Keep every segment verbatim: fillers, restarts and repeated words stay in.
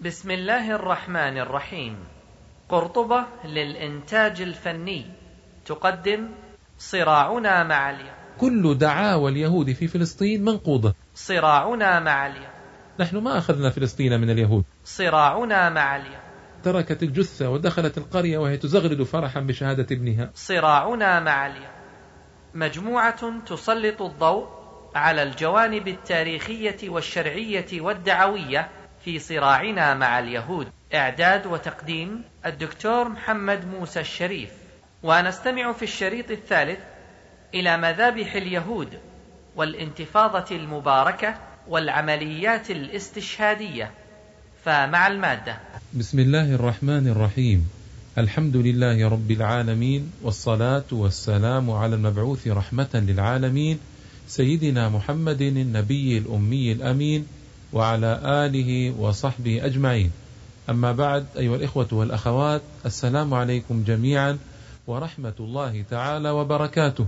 بسم الله الرحمن الرحيم. قرطبة للإنتاج الفني تقدم صراعنا مع اليهود. كل دعاوى اليهود في فلسطين منقوضة. صراعنا مع اليهود. نحن ما أخذنا فلسطين من اليهود. صراعنا مع اليهود. تركت الجثة ودخلت القرية وهي تزغرد فرحا بشهادة ابنها. صراعنا مع اليهود. مجموعة تسلط الضوء على الجوانب التاريخية والشرعية والدعوية في صراعنا مع اليهود. إعداد وتقديم الدكتور محمد موسى الشريف. ونستمع في الشريط الثالث إلى مذابح اليهود والانتفاضة المباركة والعمليات الاستشهادية. فمع المادة. بسم الله الرحمن الرحيم. الحمد لله رب العالمين، والصلاة والسلام على المبعوث رحمة للعالمين سيدنا محمد النبي الأمي الأمين وعلى آله وصحبه أجمعين. أما بعد، أيها الإخوة والأخوات، السلام عليكم جميعا ورحمة الله تعالى وبركاته.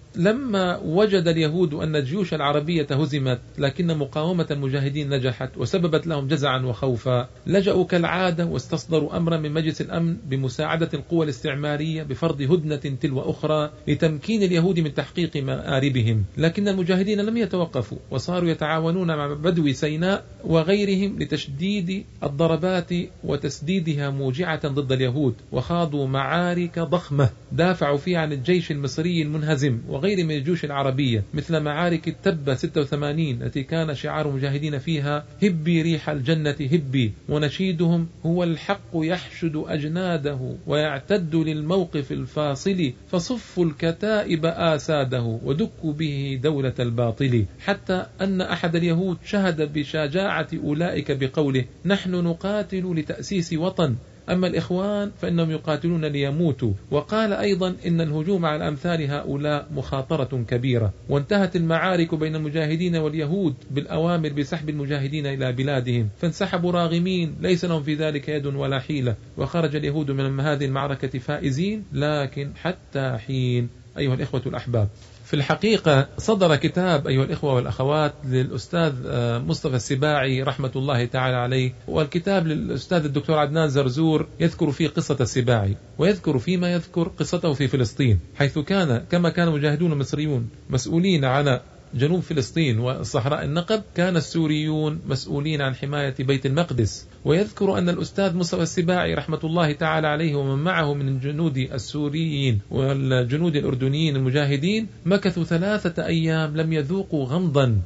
لما وجد اليهود أن الجيوش العربية هزمت لكن مقاومة المجاهدين نجحت وسببت لهم جزعا وخوفا، لجأوا كالعادة واستصدروا أمرا من مجلس الأمن بمساعدة القوى الاستعمارية بفرض هدنة تلو أخرى لتمكين اليهود من تحقيق مآربهم. لكن المجاهدين لم يتوقفوا وصاروا يتعاونون مع بدو سيناء وغيرهم لتشديد الضربات وتسديدها موجعة ضد اليهود، وخاضوا معارك ضخمة دافعوا فيها عن الجيش المصري المنهزم غير من الجيوش العربية، مثل معارك التبة ستة وثمانين التي كان شعار المجاهدين فيها هبي ريح الجنة هبي، ونشيدهم هو الحق يحشد أجناده ويعتد للموقف الفاصل، فصفوا الكتائب آساده ودكوا به دولة الباطل. حتى أن أحد اليهود شهد بشجاعة أولئك بقوله: نحن نقاتل لتأسيس وطن، أما الإخوان فإنهم يقاتلون ليموتوا. وقال أيضا إن الهجوم على أمثال هؤلاء مخاطرة كبيرة. وانتهت المعارك بين المجاهدين واليهود بالأوامر بسحب المجاهدين إلى بلادهم، فانسحبوا راغمين ليس لهم في ذلك يد ولا حيلة، وخرج اليهود من هذه المعركة فائزين، لكن حتى حين. أيها الإخوة الأحباب، في الحقيقة صدر كتاب أيها الإخوة والأخوات للأستاذ مصطفى السباعي رحمة الله تعالى عليه، والكتاب للأستاذ الدكتور عدنان زرزور يذكر فيه قصة السباعي، ويذكر فيما يذكر قصته في فلسطين، حيث كان كما كان المجاهدون المصريون مسؤولين على جنوب فلسطين وصحراء النقب، كان السوريون مسؤولين عن حماية بيت المقدس. ويذكر أن الأستاذ مصطفى السباعي رحمة الله تعالى عليه ومن معه من الجنود السوريين والجنود الأردنيين المجاهدين مكثوا ثلاثة أيام لم يذوقوا غمضا،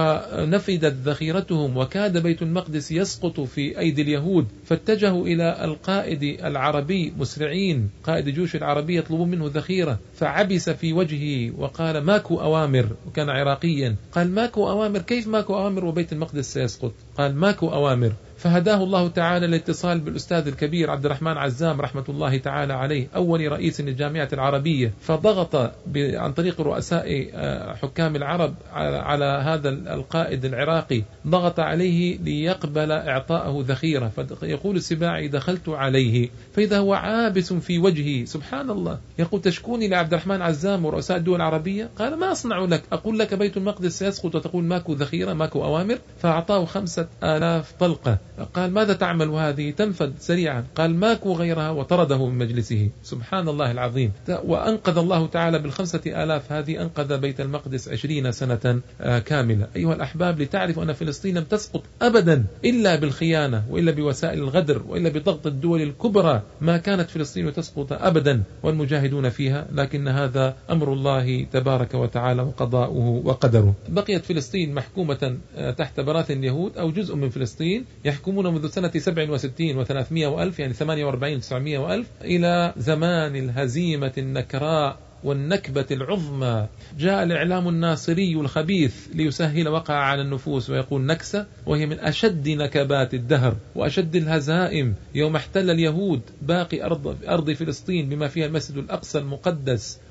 ونفدت ذخيرتهم، وكاد بيت المقدس يسقط في أيدي اليهود، فاتجهوا إلى القائد العربي مسرعين، قائد الجيوش العربية يطلبون منه ذخيرة، فعبس في وجهه وقال: ماكو أوامر. وكان عراقيا. قال: ماكو أوامر؟ كيف ماكو أوامر وبيت المقدس سيسقط؟ قال: ماكو أوامر. فهداه الله تعالى للاتصال بالأستاذ الكبير عبد الرحمن عزام رحمة الله تعالى عليه، أول رئيس للجامعة العربية، فضغط عن طريق رؤساء حكام العرب على هذا القائد العراقي، ضغط عليه ليقبل إعطاءه ذخيرة. فيقول السباعي: دخلت عليه فإذا هو عابس في وجهي، سبحان الله، يقول: تشكوني لعبد الرحمن عزام ورؤساء الدول العربية؟ قال: ما أصنع لك؟ أقول لك بيت المقدس سيسقط وتقول ماكو ذخيرة ماكو أوامر؟ فأعطاه خمسة آلاف طلقة. قال: ماذا تعمل هذه؟ تنفذ سريعا. قال: ماكو غيرها، وطرده من مجلسه. سبحان الله العظيم. وأنقذ الله تعالى بالخمسة آلاف هذه أنقذ بيت المقدس عشرين سنة كاملة. أيها الأحباب، لتعرفوا أن فلسطين لم تسقط أبدا إلا بالخيانة وإلا بوسائل الغدر وإلا بضغط الدول الكبرى، ما كانت فلسطين تسقط أبدا والمجاهدون فيها، لكن هذا أمر الله تبارك وتعالى وقضاؤه وقدره. بقيت فلسطين محكومة تحت براثن اليهود، أو جزء من فلسطين يحكمون منذ سنة سبع وستين وثلاثمائة وألف، يعني ثمانية وأربعين وتسعمائة وألف، إلى زمان الهزيمة النكراء والنكبة العظمى. جاء الإعلام الناصري الخبيث ليسهل وقع على النفوس ويقول نكسة، وهي من أشد نكبات الدهر وأشد الهزائم، يوم احتل اليهود باقي أرض, أرض فلسطين بما فيها المسجد الأقصى المقدس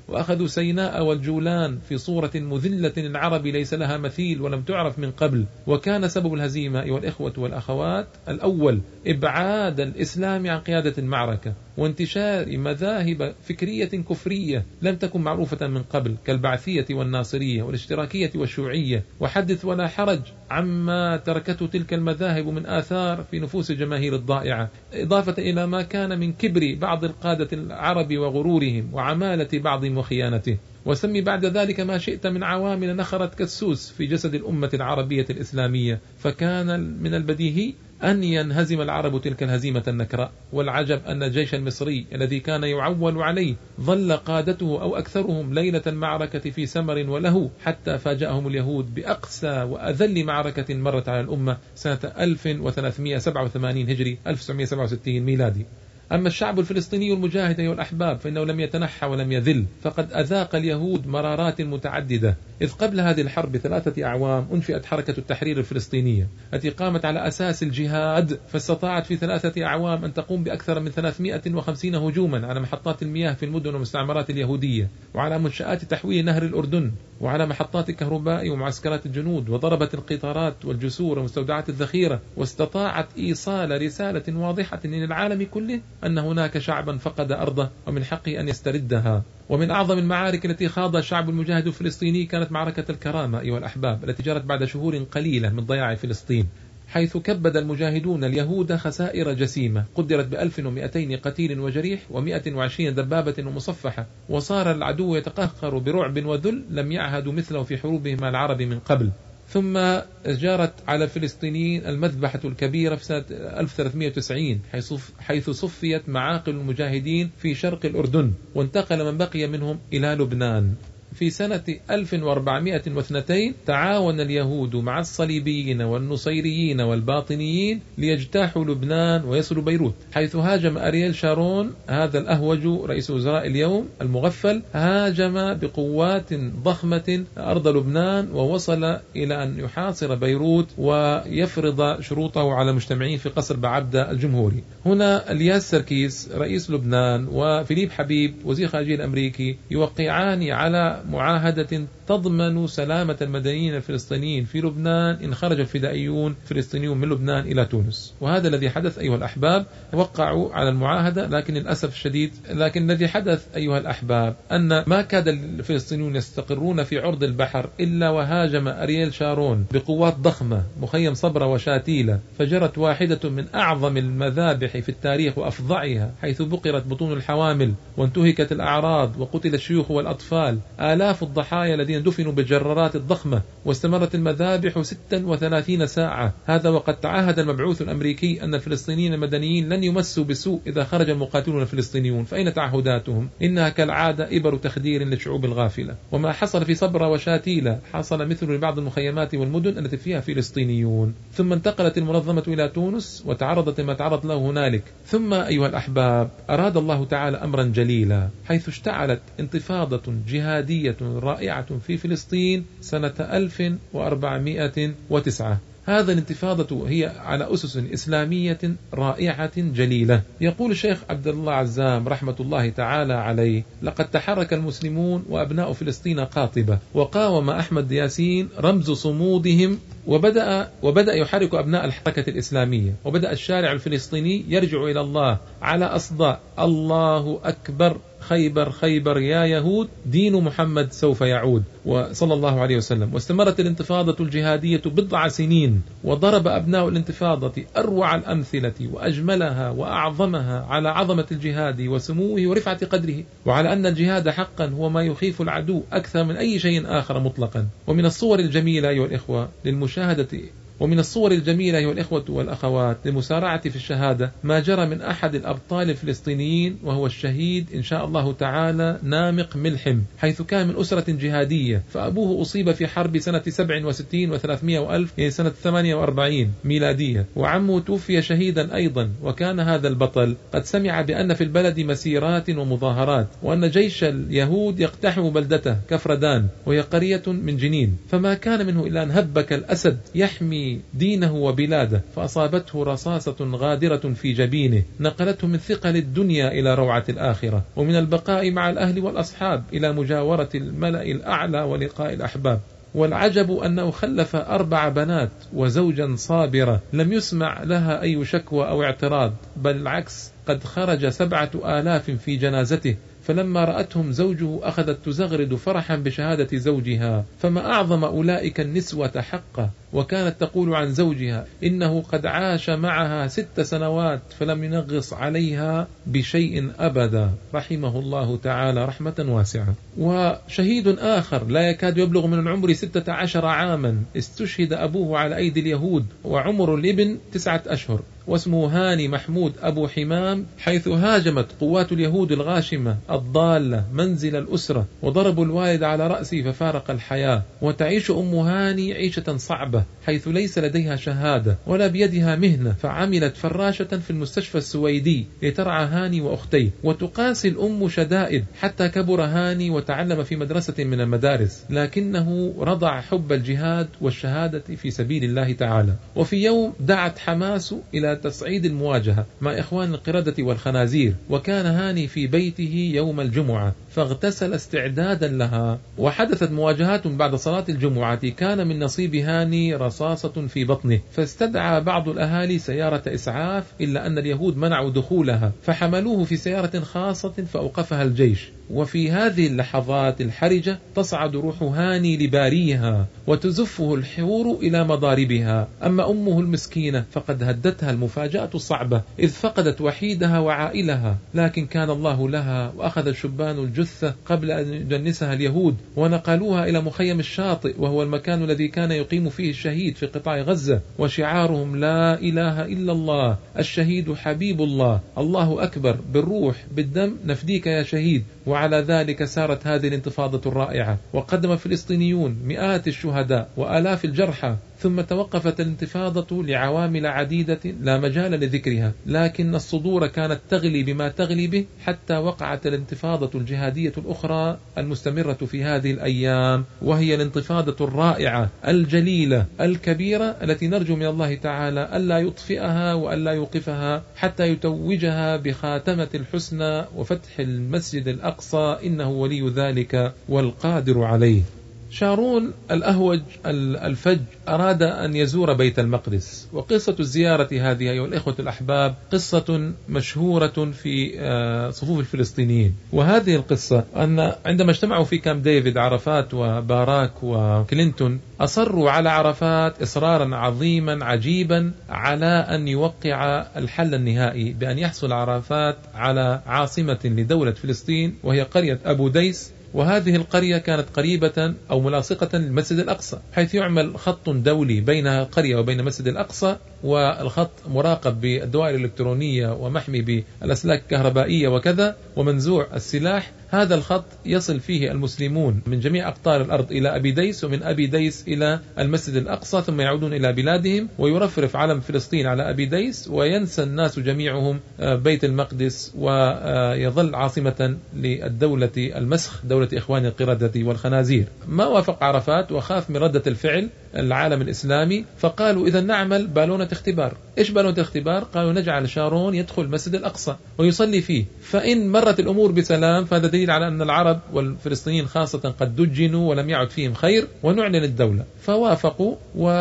وأخذوا سيناء والجولان في صورة مذلة العرب ليس لها مثيل ولم تعرف من قبل. وكان سبب الهزيمة أيها الإخوة والأخوات الأول إبعاد الإسلام عن قيادة المعركة وانتشار مذاهب فكرية كفرية لم تكن معروفة من قبل كالبعثية والناصرية والاشتراكية والشيوعية، وحدث ولا حرج عما تركته تلك المذاهب من آثار في نفوس الجماهير الضائعة، إضافة إلى ما كان من كبر بعض القادة العرب وغرورهم وعمالة بعضهم وخيانته. وسمي بعد ذلك ما شئت من عوامل نخرت كالسوس في جسد الأمة العربية الإسلامية، فكان من البديهي أن ينهزم العرب تلك الهزيمة النكراء. والعجب أن الجيش المصري الذي كان يعول عليه ظل قادته أو أكثرهم ليلة المعركة في سمر وله، حتى فاجأهم اليهود بأقسى وأذل معركة مرت على الأمة سنة ألف وثلاثمائة وسبعة وثمانين هجري ألف وتسعمائة وسبعة وستين ميلادي. أما الشعب الفلسطيني المجاهد أيها الأحباب فإنه لم يتنحى ولم يذل، فقد أذاق اليهود مرارات متعددة. إذ قبل هذه الحرب بثلاثة أعوام أنشئت حركة التحرير الفلسطينية التي قامت على أساس الجهاد، فاستطاعت في ثلاثة أعوام أن تقوم بأكثر من ثلاثمائة وخمسين هجوما على محطات المياه في المدن والمستعمرات اليهودية، وعلى منشآت تحويل نهر الأردن، وعلى محطات الكهرباء ومعسكرات الجنود، وضربت القطارات والجسور ومستودعات الذخيرة، واستطاعت إيصال رسالة واضحة للعالم كله أن هناك شعبا فقد أرضه ومن حقه أن يستردها. ومن أعظم المعارك التي خاضها الشعب المجاهد الفلسطيني كانت معركة الكرامة أيها الأحباب، التي جرت بعد شهور قليلة من ضياع فلسطين، حيث كبد المجاهدون اليهود خسائر جسيمة قدرت بألف ومئتين قتيل وجريح ومئة وعشرين دبابة ومصفحة، وصار العدو يتقهقر برعب وذل لم يعهدوا مثله في حروبهم مع العرب من قبل. ثم جرت على الفلسطينيين المذبحة الكبيرة في سنة ألف وثلاثمائة وتسعين حيث صفيت معاقل المجاهدين في شرق الأردن، وانتقل من بقي منهم إلى لبنان. في سنة ألف وأربعمائة واثنين تعاون اليهود مع الصليبيين والنصيريين والباطنيين ليجتاحوا لبنان ويصلوا بيروت، حيث هاجم أرييل شارون هذا الأهوج رئيس وزراء اليوم المغفل، هاجم بقوات ضخمة أرض لبنان ووصل إلى أن يحاصر بيروت ويفرض شروطه على المجتمعين في قصر بعبدة الجمهوري. هنا الياس سركيس رئيس لبنان وفيليب حبيب وزير خارجية الأمريكي يوقعان على معاهدة تضمن سلامة المدنيين الفلسطينيين في لبنان إن خرج الفدائيون الفلسطينيون من لبنان إلى تونس. وهذا الذي حدث أيها الأحباب، وقعوا على المعاهدة، لكن للأسف الشديد لكن الذي حدث أيها الأحباب أن ما كاد الفلسطينيون يستقرون في عرض البحر إلا وهاجم أرييل شارون بقوات ضخمة مخيم صبرا وشاتيلة، فجرت واحدة من أعظم المذابح في التاريخ وأفظعها، حيث بقرت بطون الحوامل وانتهكت الأعراض وقتل الشيوخ والأطفال، آلاف الضحايا الذين دفنوا بالجرارات الضخمة، واستمرت المذابح ستة وثلاثين ساعة. هذا وقد تعهد المبعوث الأمريكي أن الفلسطينيين المدنيين لن يمسوا بسوء إذا خرج المقاتلون الفلسطينيون، فأين تعهداتهم؟ إنها كالعادة إبر تخدير للشعوب الغافلة. وما حصل في صبرا وشاتيلة حصل مثل لبعض المخيمات والمدن التي فيها فلسطينيون. ثم انتقلت المنظمة إلى تونس وتعرضت لما تعرض له هنالك. ثم أيها الأحباب أراد الله تعالى أمرا جليلا، حيث اشتعلت انتفاضة جهادية رائعة في فلسطين سنة ألف وأربعمائة وتسعة. هذا الانتفاضة هي على أسس إسلامية رائعة جليلة. يقول الشيخ عبد الله عزام رحمة الله تعالى عليه: لقد تحرك المسلمون وأبناء فلسطين قاطبة، وقاوم أحمد ياسين رمز صمودهم، وبدأ, وبدأ يحرك أبناء الحركة الإسلامية، وبدأ الشارع الفلسطيني يرجع إلى الله على أصداء الله أكبر، خيبر خيبر يا يهود، دين محمد سوف يعود، وصلى الله عليه وسلم. واستمرت الانتفاضة الجهادية بضع سنين، وضرب أبناء الانتفاضة أروع الأمثلة وأجملها وأعظمها على عظمة الجهاد وسموه ورفعة قدره، وعلى أن الجهاد حقا هو ما يخيف العدو أكثر من أي شيء آخر مطلقا. ومن الصور الجميلة أيها الإخوة للمشاهدة ومن الصور الجميلة أيها الإخوة والأخوات للمسارعة في الشهادة ما جرى من أحد الأبطال الفلسطينيين، وهو الشهيد إن شاء الله تعالى نامق ملحم، حيث كان من أسرة جهادية، فأبوه أصيب في حرب سنة سبع وستين وثلاثمائة وألف، يعني سنة ثمانية وأربعين ميلادية، وعمه توفي شهيدا أيضا. وكان هذا البطل قد سمع بأن في البلد مسيرات ومظاهرات، وأن جيش اليهود يقتحم بلدته كفردان، وهي قرية من جنين، فما كان منه إلا أن هبك الأسد يحمي يحمي دينه وبلاده، فأصابته رصاصة غادرة في جبينه نقلته من ثقل الدنيا إلى روعة الآخرة، ومن البقاء مع الأهل والأصحاب إلى مجاورة الملأ الأعلى ولقاء الأحباب. والعجب أنه خلف أربع بنات وزوجا صابرة لم يسمع لها أي شكوى أو اعتراض، بل العكس، قد خرج سبعة آلاف في جنازته، فلما رأتهم زوجه أخذت تزغرد فرحا بشهادة زوجها. فما أعظم أولئك النسوة حقا. وكانت تقول عن زوجها إنه قد عاش معها ست سنوات فلم ينغص عليها بشيء أبدا، رحمه الله تعالى رحمة واسعة. وشهيد آخر لا يكاد يبلغ من العمر ستة عشر عاما استشهد أبوه على أيدي اليهود وعمر الابن تسعة أشهر، واسمه هاني محمود أبو حمام، حيث هاجمت قوات اليهود الغاشمة الضالة منزل الأسرة وضربوا الوالد على رأسه ففارق الحياة. وتعيش أم هاني عيشة صعبة حيث ليس لديها شهادة ولا بيدها مهنة، فعملت فراشة في المستشفى السويدي لترعى هاني وأختيه، وتقاسي الأم شدائد حتى كبر هاني وتعلم في مدرسة من المدارس، لكنه رضع حب الجهاد والشهادة في سبيل الله تعالى. وفي يوم دعت حماس إلى تصعيد المواجهة مع إخوان القردة والخنازير، وكان هاني في بيته يوم الجمعة فاغتسل استعدادا لها، وحدثت مواجهات بعد صلاة الجمعة. كان من نصيب هاني رصاصة في بطنه، فاستدعى بعض الأهالي سيارة إسعاف، إلا أن اليهود منعوا دخولها فحملوه في سيارة خاصة فأوقفها الجيش. وفي هذه اللحظات الحرجة تصعد روح هاني لباريها وتزفه الحور إلى مضاربها. أما أمه المسكينة فقد هدتها المفاجأة الصعبة، إذ فقدت وحيدها وعائلها، لكن كان الله لها، وأخذ الشبان الجثة قبل أن يدنسها اليهود ونقلوها إلى مخيم الشاطئ، وهو المكان الذي كان يقيم فيه الشهيد في قطاع غزة، وشعارهم لا إله إلا الله، الشهيد حبيب الله، الله أكبر، بالروح بالدم نفديك يا شهيد. وعلى ذلك سارت هذه الانتفاضة الرائعة، وقدم الفلسطينيون مئات الشهداء وآلاف الجرحى، ثم توقفت الانتفاضة لعوامل عديدة لا مجال لذكرها، لكن الصدور كانت تغلي بما تغلي به حتى وقعت الانتفاضة الجهادية الأخرى المستمرة في هذه الأيام، وهي الانتفاضة الرائعة الجليلة الكبيرة التي نرجو من الله تعالى ألا يطفئها وألا يوقفها حتى يتوجها بخاتمة الحسنى وفتح المسجد الأقصى، إنه ولي ذلك والقادر عليه. شارون الأهوج الفج أراد أن يزور بيت المقدس، وقصة الزيارة هذه أيها الإخوة الأحباب قصة مشهورة في صفوف الفلسطينيين. وهذه القصة أن عندما اجتمعوا في كامب ديفيد عرفات وباراك وكلينتون، أصروا على عرفات إصرارا عظيما عجيبا على أن يوقع الحل النهائي بأن يحصل عرفات على عاصمة لدولة فلسطين وهي قرية أبو ديس. وهذه القرية كانت قريبة أو ملاصقة للمسجد الأقصى، حيث يعمل خط دولي بين القرية وبين المسجد الأقصى، والخط مراقب بالدوائر الإلكترونية ومحمي بالأسلاك الكهربائية وكذا ومنزوع السلاح. هذا الخط يصل فيه المسلمون من جميع أقطار الأرض إلى أبي ديس، ومن أبي ديس إلى المسجد الأقصى، ثم يعودون إلى بلادهم، ويرفرف علم فلسطين على أبي ديس، وينسى الناس جميعهم بيت المقدس، ويظل عاصمة للدولة المسخ، دولة إخوان القردة والخنازير. ما وافق عرفات وخاف من ردة الفعل العالم الإسلامي، فقالوا إذا نعمل بالونة اختبار. إيش بالونة اختبار؟ قالوا نجعل شارون يدخل المسجد الأقصى ويصلي فيه، فإن مرت الأمور بسلام فهذا دليل على أن العرب والفلسطينيين خاصة قد دجنوا ولم يعد فيهم خير، ونعلن الدولة. فوافقوا،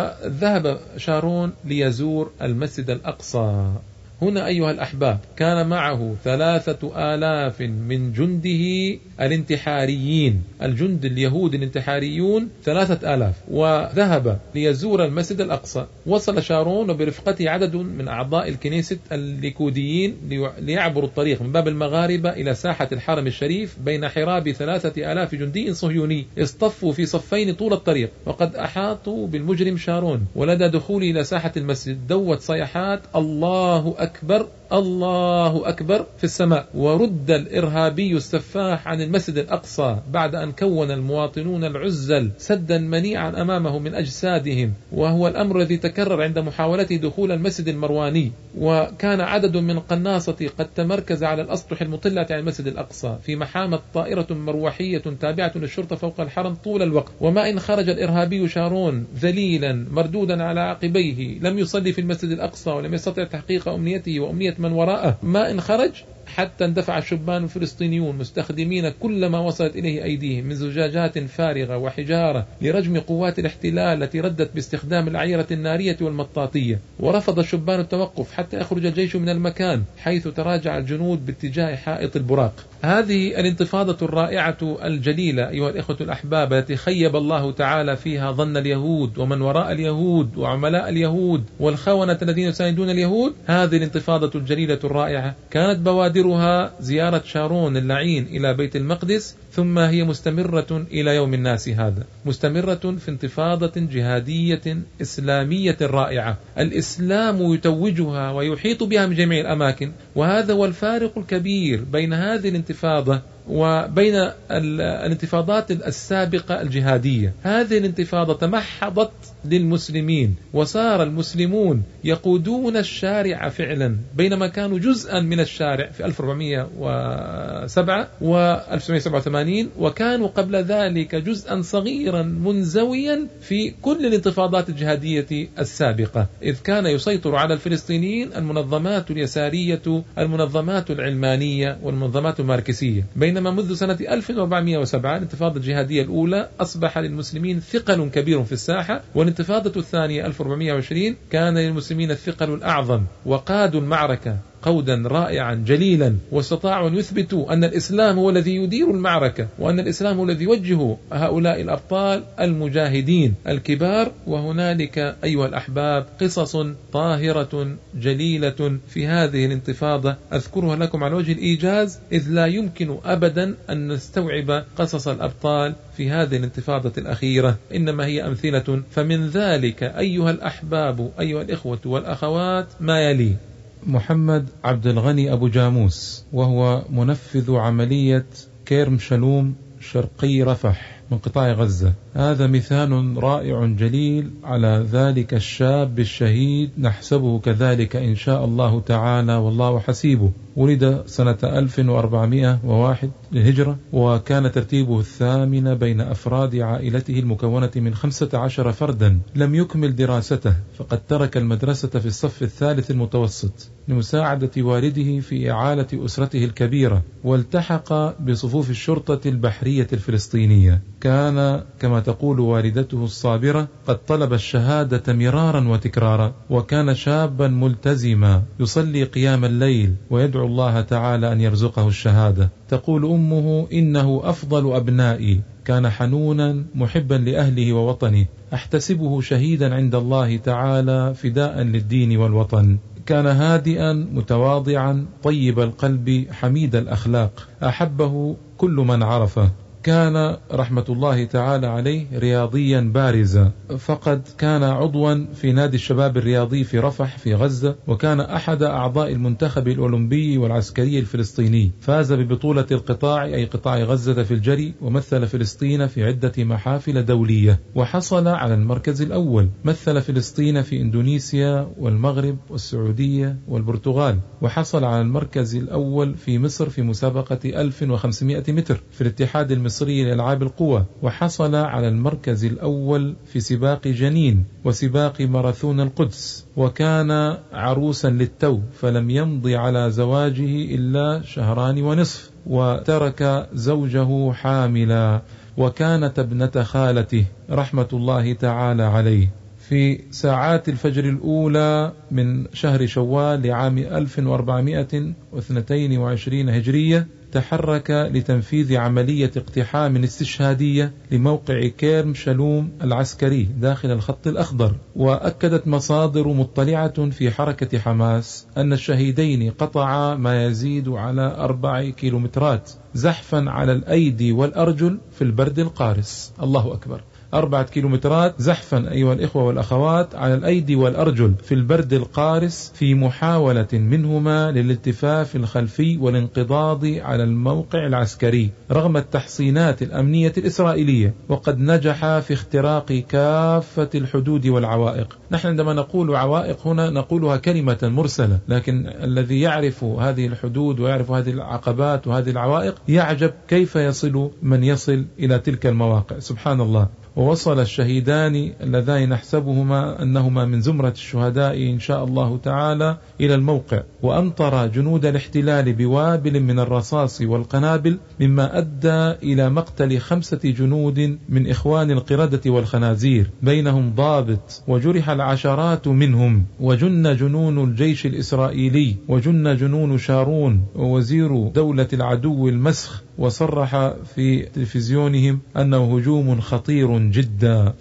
وذهب شارون ليزور المسجد الأقصى. هنا أيها الأحباب كان معه ثلاثة آلاف من جنده الانتحاريين، الجند اليهود الانتحاريون ثلاثة آلاف، وذهب ليزور المسجد الأقصى. وصل شارون وبرفقته عدد من أعضاء الكنيسة الليكوديين ليعبروا الطريق من باب المغاربة إلى ساحة الحرم الشريف بين حراب ثلاثة آلاف جندي صهيوني اصطفوا في صفين طول الطريق، وقد أحاطوا بالمجرم شارون. ولدى دخوله إلى ساحة المسجد دوت صيحات الله أكبر الله أكبر في السماء. ورد الإرهابي السفاح عن المسجد الأقصى بعد أن كون المواطنون العزل سدا منيعا أمامه من أجسادهم، وهو الأمر الذي تكرر عند محاولته دخول المسجد المرواني. وكان عدد من القناصة قد تمركز على الأسطح المطلة عن المسجد الأقصى في محامة طائرة مروحية تابعة للشرطة فوق الحرم طول الوقت. وما إن خرج الإرهابي شارون ذليلا مردودا على عقبيه لم يصلي في المسجد الأقصى ولم يستطع تحقيق أمنيته وأمنية من وراءه، ما إن خرج حتى اندفع الشبان الفلسطينيون مستخدمين كل ما وصلت إليه أيديهم من زجاجات فارغة وحجارة لرجم قوات الاحتلال التي ردت باستخدام الأعيرة النارية والمطاطية. ورفض الشبان التوقف حتى يخرج الجيش من المكان، حيث تراجع الجنود باتجاه حائط البراق. هذه الانتفاضة الرائعة الجليلة أيها الإخوة الأحباب التي خيب الله تعالى فيها ظن اليهود ومن وراء اليهود وعملاء اليهود والخونة الذين يساندون اليهود، هذه الانتفاضة الجليلة الرائعة كانت بوادرها زيارة شارون اللعين إلى بيت المقدس، ثم هي مستمرة إلى يوم الناس هذا، مستمرة في انتفاضة جهادية إسلامية رائعة الإسلام يتوجها ويحيط بها من جميع الأماكن. وهذا هو الفارق الكبير بين هذه الانتفاضة وبين الانتفاضات السابقة الجهادية. هذه الانتفاضة تمحضت للمسلمين وصار المسلمون يقودون الشارع فعلا، بينما كانوا جزءا من الشارع في ألف وأربعمائة وسبعة وألف وتسعمائة وسبعة وثمانين، وكانوا قبل ذلك جزءا صغيرا منزويا في كل الانتفاضات الجهادية السابقة، إذ كان يسيطر على الفلسطينيين المنظمات اليسارية المنظمات العلمانية والمنظمات الماركسية. بينما منذ سنة ألف وأربعمائة وسبعة الانتفاضة الجهادية الأولى أصبح للمسلمين ثقل كبير في الساحة، والانتفاضة الثانية ألف وأربعمائة وعشرين كان للمسلمين الثقل الأعظم، وقادوا المعركة قودا رائعا جليلا، واستطاعوا أن يثبتوا أن الإسلام هو الذي يدير المعركة، وأن الإسلام هو الذي يوجه هؤلاء الأبطال المجاهدين الكبار. وهنالك أيها الأحباب قصص طاهرة جليلة في هذه الانتفاضة أذكرها لكم على وجه الإيجاز، إذ لا يمكن أبدا أن نستوعب قصص الأبطال في هذه الانتفاضة الأخيرة، إنما هي أمثلة. فمن ذلك أيها الأحباب أيها الإخوة والأخوات ما يلي: محمد عبد الغني أبو جاموس، وهو منفذ عملية كيرم شلوم شرقي رفح من قطاع غزة. هذا مثال رائع جليل على ذلك الشاب الشهيد، نحسبه كذلك إن شاء الله تعالى والله حسيبه. ولد سنة ألف وأربعمائة وواحد للهجرة، وكان ترتيبه الثامن بين أفراد عائلته المكونة من خمسة عشر فردا. لم يكمل دراسته، فقد ترك المدرسة في الصف الثالث المتوسط لمساعدة والده في إعالة أسرته الكبيرة، والتحق بصفوف الشرطة البحرية الفلسطينية. كان كما تقول والدته الصابرة قد طلب الشهادة مرارا وتكرارا، وكان شابا ملتزما يصلي قيام الليل ويدعو الله تعالى أن يرزقه الشهادة. تقول أمه: إنه أفضل أبنائي، كان حنونا محبا لأهله ووطنه، أحتسبه شهيدا عند الله تعالى فداء للدين والوطن. كان هادئا متواضعا طيب القلب حميد الأخلاق، أحبه كل من عرفه. كان رحمة الله تعالى عليه رياضيا بارزا، فقد كان عضوا في نادي الشباب الرياضي في رفح في غزة، وكان أحد أعضاء المنتخب الأولمبي والعسكري الفلسطيني. فاز ببطولة القطاع أي قطاع غزة في الجري، ومثل فلسطين في عدة محافل دولية، وحصل على المركز الأول. مثل فلسطين في إندونيسيا والمغرب والسعودية والبرتغال، وحصل على المركز الأول في مصر في مسابقة ألف وخمسمائة متر في الاتحاد المصري لألعاب القوى، وحصل على المركز الأول في سباق جنين وسباق ماراثون القدس. وكان عروسا للتو، فلم يمضي على زواجه إلا شهران ونصف، وترك زوجه حاملا، وكانت ابنة خالته رحمة الله تعالى عليه. في ساعات الفجر الأولى من شهر شوال لعام ألف وأربعمائة واثنين وعشرين هجرية تحرك لتنفيذ عملية اقتحام استشهادية لموقع كيرم شلوم العسكري داخل الخط الأخضر. وأكدت مصادر مطلعة في حركة حماس أن الشهيدين قطعا ما يزيد على أربع كيلومترات زحفا على الأيدي والأرجل في البرد القارس. الله أكبر. أربعة كيلومترات زحفا أيها الإخوة والأخوات على الأيدي والأرجل في البرد القارس، في محاولة منهما للالتفاف الخلفي والانقضاض على الموقع العسكري رغم التحصينات الأمنية الإسرائيلية، وقد نجح في اختراق كافة الحدود والعوائق. نحن عندما نقول عوائق هنا نقولها كلمة مرسلة، لكن الذي يعرف هذه الحدود ويعرف هذه العقبات وهذه العوائق يعجب كيف يصل من يصل إلى تلك المواقع. سبحان الله. ووصل الشهيدان اللذان نحسبهما أنهما من زمرة الشهداء إن شاء الله تعالى إلى الموقع، وأمطر جنود الاحتلال بوابل من الرصاص والقنابل، مما أدى إلى مقتل خمسة جنود من إخوان القردة والخنازير، بينهم ضابط، وجرح العشرات منهم، وجن جنون الجيش الإسرائيلي، وجن جنون شارون ووزير دولة العدو المسخ، وصرح في تلفزيونهم أنه هجوم خطير جدا.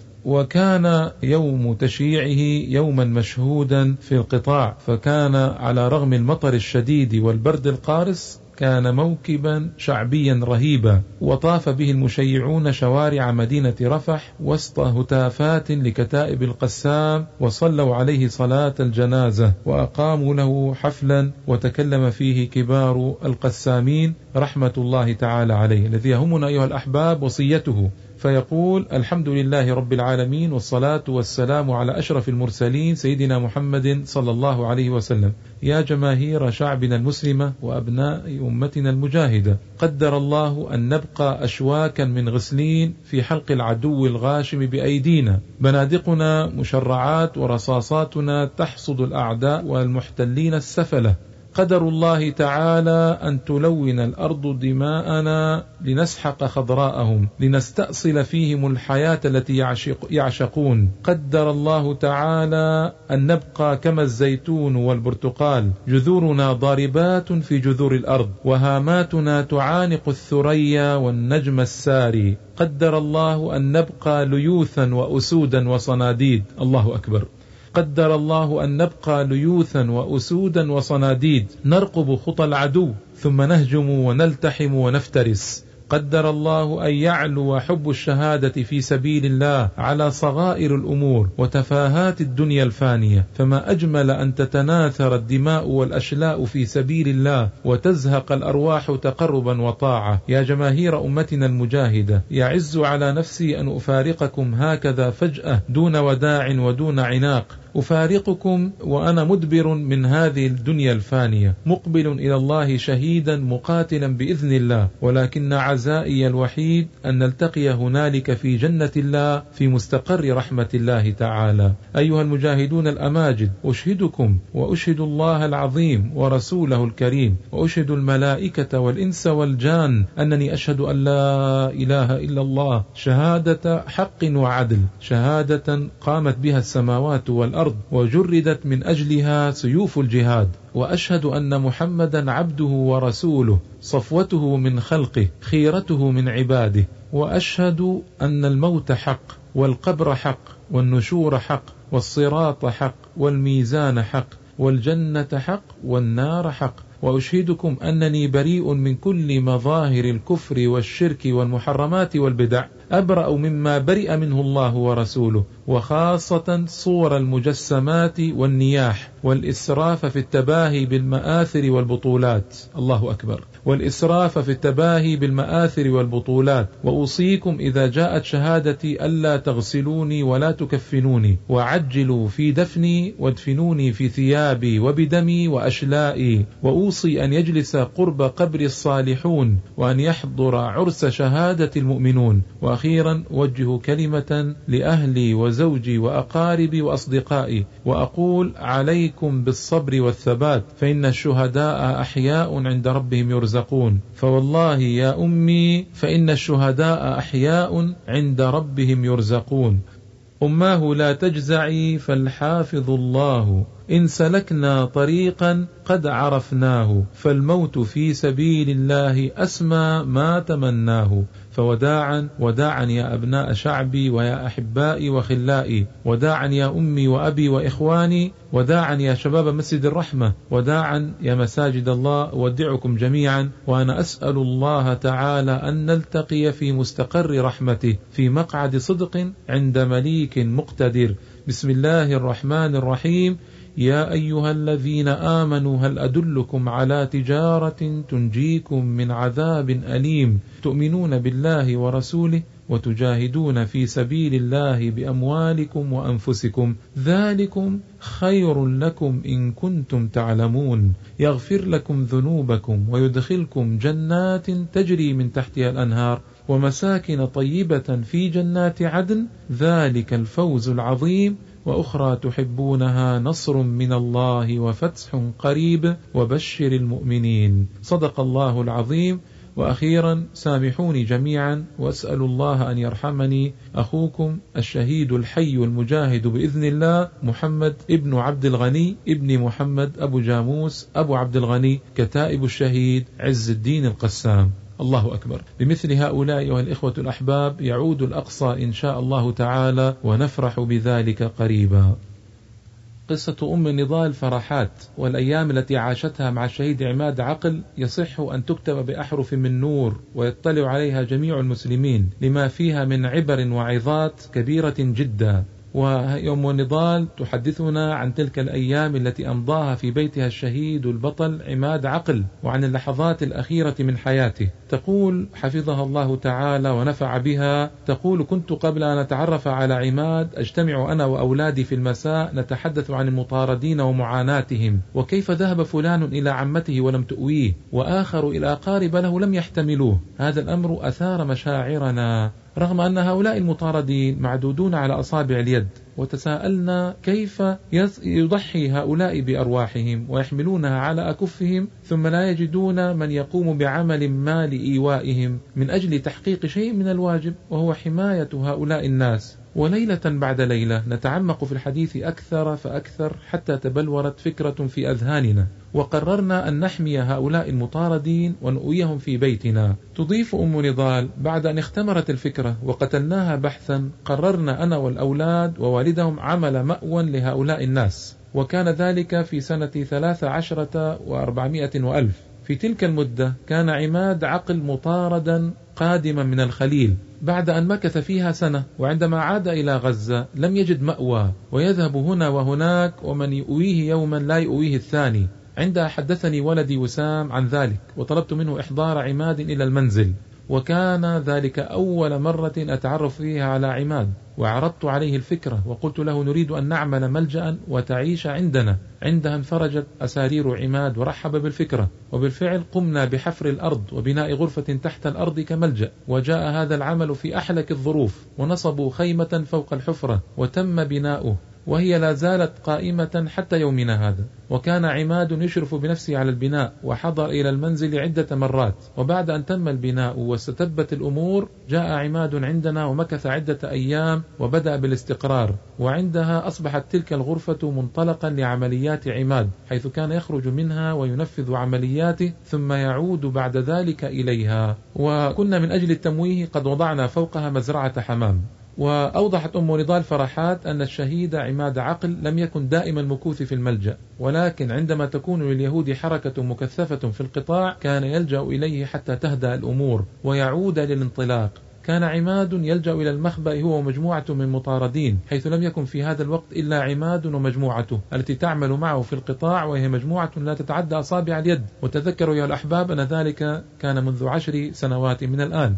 وكان يوم تشييعه يوما مشهودا في القطاع، فكان على رغم المطر الشديد والبرد القارس كان موكبا شعبيا رهيبا، وطاف به المشيعون شوارع مدينة رفح وسط هتافات لكتائب القسام، وصلوا عليه صلاة الجنازة وأقاموا له حفلا وتكلم فيه كبار القسامين رحمة الله تعالى عليه. الذي يهمنا أيها الأحباب وصيته، فيقول: الحمد لله رب العالمين، والصلاة والسلام على أشرف المرسلين سيدنا محمد صلى الله عليه وسلم. يا جماهير شعبنا المسلمة وأبناء أمتنا المجاهدة، قدر الله أن نبقى أشواكا من غسلين في حلق العدو الغاشم بأيدينا، بنادقنا مشرعات ورصاصاتنا تحصد الأعداء والمحتلين السفلة. قدر الله تعالى أن تلون الأرض دماءنا لنسحق خضراءهم، لنستأصل فيهم الحياة التي يعشق يعشقون. قدر الله تعالى أن نبقى كما الزيتون والبرتقال، جذورنا ضاربات في جذور الأرض، وهاماتنا تعانق الثريا والنجم الساري. قدر الله أن نبقى ليوثا وأسودا وصناديد. الله أكبر. قدر الله أن نبقى ليوثا وأسودا وصناديد، نرقب خطى العدو ثم نهجم ونلتحم ونفترس. قدر الله أن يعلو حب الشهادة في سبيل الله على صغائر الأمور وتفاهات الدنيا الفانية، فما أجمل أن تتناثر الدماء والأشلاء في سبيل الله وتزهق الأرواح تقربا وطاعة. يا جماهير أمتنا المجاهدة، يعز على نفسي أن أفارقكم هكذا فجأة دون وداع ودون عناق. أفارقكم وأنا مدبر من هذه الدنيا الفانية، مقبل إلى الله شهيدا مقاتلا بإذن الله، ولكن عزائي الوحيد أن نلتقي هنالك في جنة الله في مستقر رحمة الله تعالى. أيها المجاهدون الأماجد، أشهدكم وأشهد الله العظيم ورسوله الكريم، وأشهد الملائكة والإنس والجان أنني أشهد أن لا إله إلا الله شهادة حق وعدل، شهادة قامت بها السماوات والأرض وجردت من أجلها سيوف الجهاد، وأشهد أن محمدا عبده ورسوله، صفوته من خلقه، خيرته من عباده، وأشهد أن الموت حق، والقبر حق، والنشور حق، والصراط حق، والميزان حق، والجنة حق، والنار حق. وأشهدكم أنني بريء من كل مظاهر الكفر والشرك والمحرمات والبدع، أبرأ مما برئ منه الله ورسوله، وخاصة صور المجسمات والنياح والإسراف في التباهي بالمآثر والبطولات. الله أكبر. والإسراف في التباهي بالمآثر والبطولات. وأوصيكم إذا جاءت شهادتي ألا تغسلوني ولا تكفنوني، وعجلوا في دفني وادفنوني في ثيابي وبدمي وأشلائي. وأوصي أن يجلس قرب قبر الصالحون، وأن يحضر عرس شهادة المؤمنون. وأخيرا أوجه كلمة لأهلي وزوجي وأقاربي وأصدقائي، وأقول: عليكم بالصبر والثبات، فإن الشهداء أحياء عند ربهم يرزقون. فوالله يا أمي فإن الشهداء أحياء عند ربهم يرزقون. أماه لا تجزعي فالحافظ الله، إن سلكنا طريقا قد عرفناه، فالموت في سبيل الله أسمى ما تمناه. فوداعا، وداعا يا أبناء شعبي ويا أحبائي وخلائي، وداعا يا أمي وأبي وإخواني، وداعا يا شباب مسجد الرحمة، وداعا يا مساجد الله، أودعكم جميعا وأنا أسأل الله تعالى أن نلتقي في مستقر رحمته في مقعد صدق عند مليك مقتدر. بسم الله الرحمن الرحيم. يا أيها الذين آمنوا هل أدلكم على تجارة تنجيكم من عذاب أليم تؤمنون بالله ورسوله وتجاهدون في سبيل الله بأموالكم وأنفسكم ذلكم خير لكم إن كنتم تعلمون يغفر لكم ذنوبكم ويدخلكم جنات تجري من تحتها الأنهار ومساكن طيبة في جنات عدن ذلك الفوز العظيم وأخرى تحبونها نصر من الله وفتح قريب وبشر المؤمنين. صدق الله العظيم. وأخيرا سامحوني جميعا وأسأل الله أن يرحمني أخوكم الشهيد الحي المجاهد بإذن الله محمد ابن عبد الغني ابن محمد أبو جاموس أبو عبد الغني كتائب الشهيد عز الدين القسام. الله أكبر. بمثل هؤلاء والإخوة الأحباب يعود الأقصى إن شاء الله تعالى ونفرح بذلك قريبا. قصة أم نضال فرحات والأيام التي عاشتها مع الشهيد عماد عقل يصح أن تكتب بأحرف من نور ويطلع عليها جميع المسلمين لما فيها من عبر وعظات كبيرة جدا. وأم نضال تحدثنا عن تلك الأيام التي أمضاها في بيتها الشهيد البطل عماد عقل وعن اللحظات الأخيرة من حياته. تقول حفظها الله تعالى ونفع بها، تقول كنت قبل أن أتعرف على عماد أجتمع أنا وأولادي في المساء نتحدث عن المطاردين ومعاناتهم وكيف ذهب فلان إلى عمته ولم تؤويه وآخر إلى أقارب له لم يحتملوه. هذا الأمر أثار مشاعرنا رغم أن هؤلاء المطاردين معدودون على أصابع اليد، وتساءلنا كيف يضحي هؤلاء بأرواحهم ويحملونها على أكفهم ثم لا يجدون من يقوم بعمل ما لإيوائهم من أجل تحقيق شيء من الواجب وهو حماية هؤلاء الناس. وليلة بعد ليلة نتعمق في الحديث أكثر فأكثر حتى تبلورت فكرة في أذهاننا وقررنا أن نحمي هؤلاء المطاردين ونؤويهم في بيتنا. تضيف أم نضال بعد أن اختمرت الفكرة وقتلناها بحثا قررنا أنا والأولاد ووالدهم عمل مأوى لهؤلاء الناس، وكان ذلك في سنة ثلاث عشرة وأربعمائة وألف. في تلك المدة كان عماد عقل مطاردا قادما من الخليل بعد أن مكث فيها سنة، وعندما عاد إلى غزة لم يجد مأوى ويذهب هنا وهناك ومن يؤويه يوما لا يؤويه الثاني. عندها حدثني ولدي وسام عن ذلك وطلبت منه إحضار عماد إلى المنزل، وكان ذلك أول مرة أتعرف فيها على عماد، وعرضت عليه الفكرة وقلت له نريد أن نعمل ملجأ وتعيش عندنا. عندها انفرجت أسارير عماد ورحب بالفكرة، وبالفعل قمنا بحفر الأرض وبناء غرفة تحت الأرض كملجأ، وجاء هذا العمل في أحلك الظروف ونصبوا خيمة فوق الحفرة وتم بناؤه وهي لا زالت قائمة حتى يومنا هذا. وكان عماد يشرف بنفسه على البناء وحضر إلى المنزل عدة مرات، وبعد أن تم البناء واستتبت الأمور جاء عماد عندنا ومكث عدة أيام وبدأ بالاستقرار، وعندها أصبحت تلك الغرفة منطلقا لعمليات عماد حيث كان يخرج منها وينفذ عملياته ثم يعود بعد ذلك إليها. وكنا من أجل التمويه قد وضعنا فوقها مزرعة حمام. وأوضحت أم نضال فرحات أن الشهيد عماد عقل لم يكن دائم المكوث في الملجأ، ولكن عندما تكون لليهود حركة مكثفة في القطاع كان يلجأ إليه حتى تهدأ الأمور ويعود للانطلاق. كان عماد يلجأ إلى المخبأ هو ومجموعة من مطاردين، حيث لم يكن في هذا الوقت إلا عماد ومجموعته التي تعمل معه في القطاع، وهي مجموعة لا تتعدى أصابع اليد. وتذكروا يا الأحباب أن ذلك كان منذ عشر سنوات من الآن.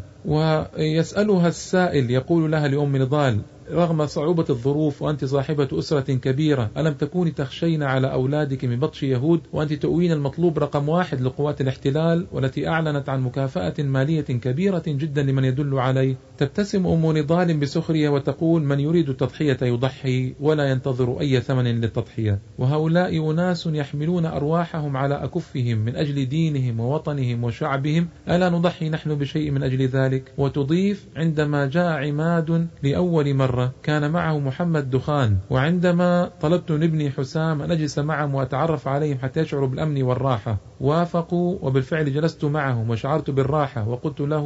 ويسألها السائل يقول لها لأم نضال رغم صعوبة الظروف وأنت صاحبة أسرة كبيرة ألم تكوني تخشين على أولادك من بطش يهود وأنت تؤوين المطلوب رقم واحد لقوات الاحتلال والتي أعلنت عن مكافأة مالية كبيرة جدا لمن يدل عليه؟ تبتسم أم نضال بسخرية وتقول من يريد التضحية يضحي ولا ينتظر أي ثمن للتضحية، وهؤلاء أناس يحملون أرواحهم على أكفهم من أجل دينهم ووطنهم وشعبهم، ألا نضحي نحن بشيء من أجل ذلك؟ وتضيف عندما جاء عماد لأول مرة كان معه محمد دخان، وعندما طلبت من ابني حسام أن أجلس معهم وأتعرف عليهم حتى يشعروا بالأمن والراحة وافقوا، وبالفعل جلست معهم وشعرت بالراحة وقلت له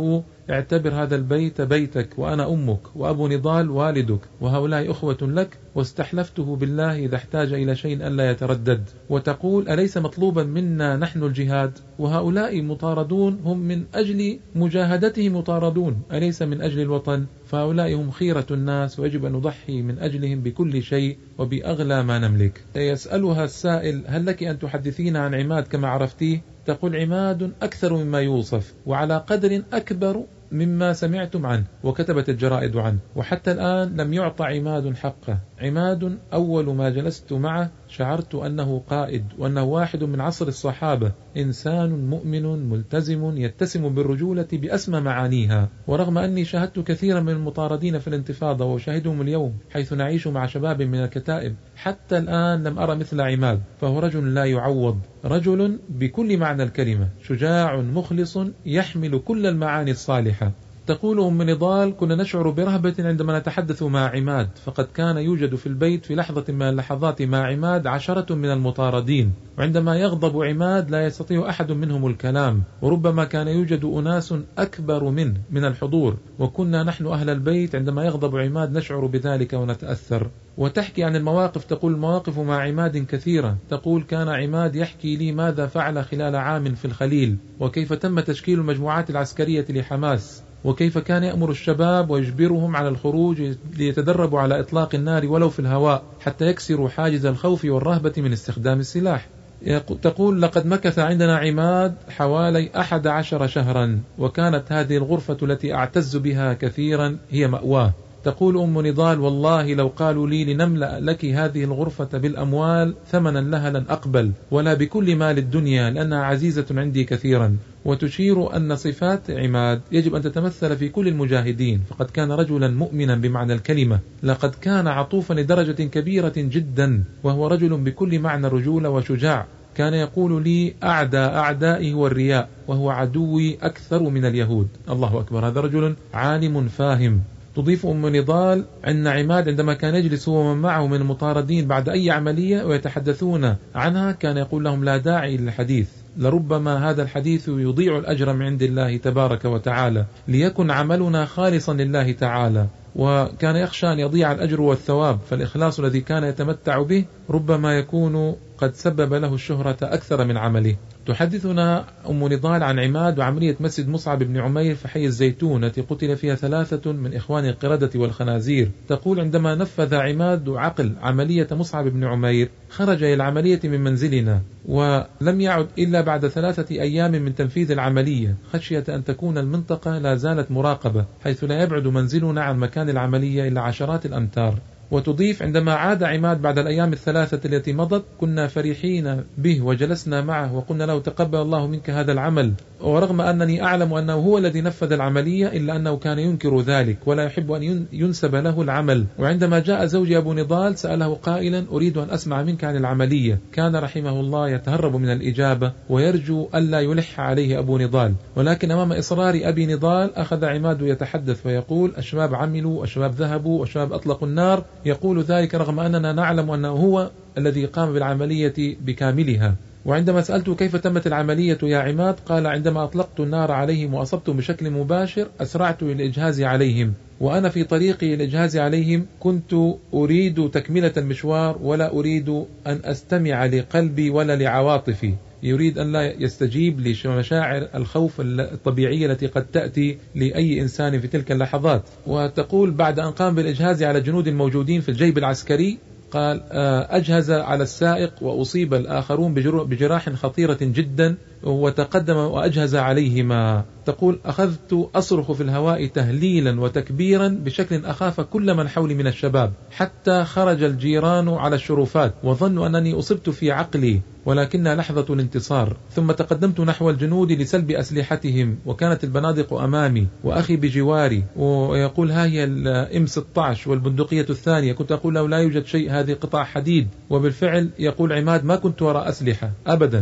اعتبر هذا البيت بيتك وأنا أمك وأبو نضال والدك وهؤلاء أخوة لك، واستحلفته بالله إذا احتاج إلى شيء ألا يتردد. وتقول أليس مطلوبا منا نحن الجهاد؟ وهؤلاء مطاردون، هم من أجل مجاهدتهم مطاردون، أليس من أجل الوطن؟ فهؤلاء هم خيرة الناس ويجب أن نضحي من أجلهم بكل شيء وبأغلى ما نملك. يسألها السائل هل لك أن تحدثين عن عماد كما عرفتيه؟ تقول عماد أكثر مما يوصف وعلى قدر أكبر مما سمعتم عنه وكتبت الجرائد عنه، وحتى الآن لم يعطى عماد حقه. عماد أول ما جلست معه شعرت أنه قائد وأنه واحد من عصر الصحابة، إنسان مؤمن ملتزم يتسم بالرجولة بأسمى معانيها. ورغم أني شاهدت كثيرا من المطاردين في الانتفاضة وشاهدهم اليوم حيث نعيش مع شباب من الكتائب، حتى الآن لم أرى مثل عماد، فهو رجل لا يعوض، رجل بكل معنى الكلمة، شجاع مخلص يحمل كل المعاني الصالحة. تقول أم نضال كنا نشعر برهبة عندما نتحدث مع عماد، فقد كان يوجد في البيت في لحظة من اللحظات مع عماد عشرة من المطاردين، وعندما يغضب عماد لا يستطيع أحد منهم الكلام، وربما كان يوجد أناس أكبر منه من الحضور، وكنا نحن أهل البيت عندما يغضب عماد نشعر بذلك ونتأثر. وتحكي عن المواقف، تقول المواقف مع عماد كثيرة، تقول كان عماد يحكي لي ماذا فعل خلال عام في الخليل، وكيف تم تشكيل المجموعات العسكرية لحماس، وكيف كان يأمر الشباب ويجبرهم على الخروج ليتدربوا على إطلاق النار ولو في الهواء حتى يكسروا حاجز الخوف والرهبة من استخدام السلاح. تقول لقد مكث عندنا عماد حوالي أحد عشر شهرا، وكانت هذه الغرفة التي أعتز بها كثيرا هي مأواه. تقول أم نضال والله لو قالوا لي لنملأ لك هذه الغرفة بالأموال ثمنا لها لن أقبل، ولا بكل مال الدنيا لأنها عزيزة عندي كثيرا. وتشير أن صفات عماد يجب أن تتمثل في كل المجاهدين، فقد كان رجلا مؤمنا بمعنى الكلمة، لقد كان عطوفا لدرجة كبيرة جدا، وهو رجل بكل معنى الرجولة وشجاع. كان يقول لي أعدى أعدائي هو الرياء، وهو عدوي أكثر من اليهود. الله أكبر، هذا رجل عالم فاهم. تضيف أم نضال أن عماد عندما كان يجلس هو ومن معه من المطاردين بعد أي عملية ويتحدثون عنها كان يقول لهم لا داعي للحديث، لربما هذا الحديث يضيع الأجر من عند الله تبارك وتعالى، ليكن عملنا خالصا لله تعالى. وكان يخشى أن يضيع الأجر والثواب، فالإخلاص الذي كان يتمتع به ربما يكون قد سبب له الشهرة أكثر من عمله. تحدثنا أم نضال عن عماد وعملية مسجد مصعب بن عمير في حي الزيتون التي قتل فيها ثلاثة من إخوان القردة والخنازير. تقول عندما نفذ عماد عقل عملية مصعب بن عمير خرج إلى العملية من منزلنا، ولم يعد إلا بعد ثلاثة أيام من تنفيذ العملية، خشية أن تكون المنطقة لا زالت مراقبة، حيث لا يبعد منزلنا عن مكان العملية إلا عشرات الأمتار. وتضيف عندما عاد عماد بعد الأيام الثلاثة التي مضت كنا فرحين به وجلسنا معه وقلنا له تقبل الله منك هذا العمل، ورغم أنني أعلم أنه هو الذي نفذ العملية إلا أنه كان ينكر ذلك ولا يحب أن ينسب له العمل. وعندما جاء زوجي أبو نضال سأله قائلا أريد أن أسمع منك عن العملية، كان رحمه الله يتهرب من الإجابة ويرجو ألا يلح عليه أبو نضال، ولكن أمام إصرار أبي نضال أخذ عماد يتحدث ويقول الشباب عملوا، الشباب ذهبوا، الشباب أطلقوا النار، يقول ذلك رغم أننا نعلم أنه هو الذي قام بالعملية بكاملها. وعندما سألته كيف تمت العملية يا عماد قال عندما أطلقت النار عليهم وأصبتهم بشكل مباشر أسرعت للإجهاز عليهم، وأنا في طريقي للإجهاز عليهم كنت أريد تكملة المشوار ولا أريد أن أستمع لقلبي ولا لعواطفي، يريد أن لا يستجيب لمشاعر الخوف الطبيعية التي قد تأتي لأي إنسان في تلك اللحظات. وتقول بعد أن قام بالإجهاز على الجنود الموجودين في الجيب العسكري قال أجهز على السائق وأصيب الآخرون بجراح خطيرة جدا وتقدم وأجهز عليهما. تقول أخذت أصرخ في الهواء تهليلا وتكبيرا بشكل أخاف كل من حولي من الشباب، حتى خرج الجيران على الشرفات وظنوا أنني أصبت في عقلي، ولكنها لحظة الانتصار. ثم تقدمت نحو الجنود لسلب أسلحتهم وكانت البنادق أمامي وأخي بجواري ويقول ها هي الإم ستة عشر والبندقية الثانية، كنت أقول له لا يوجد شيء، هذه قطع حديد. وبالفعل يقول عماد ما كنت وراء أسلحة أبدا،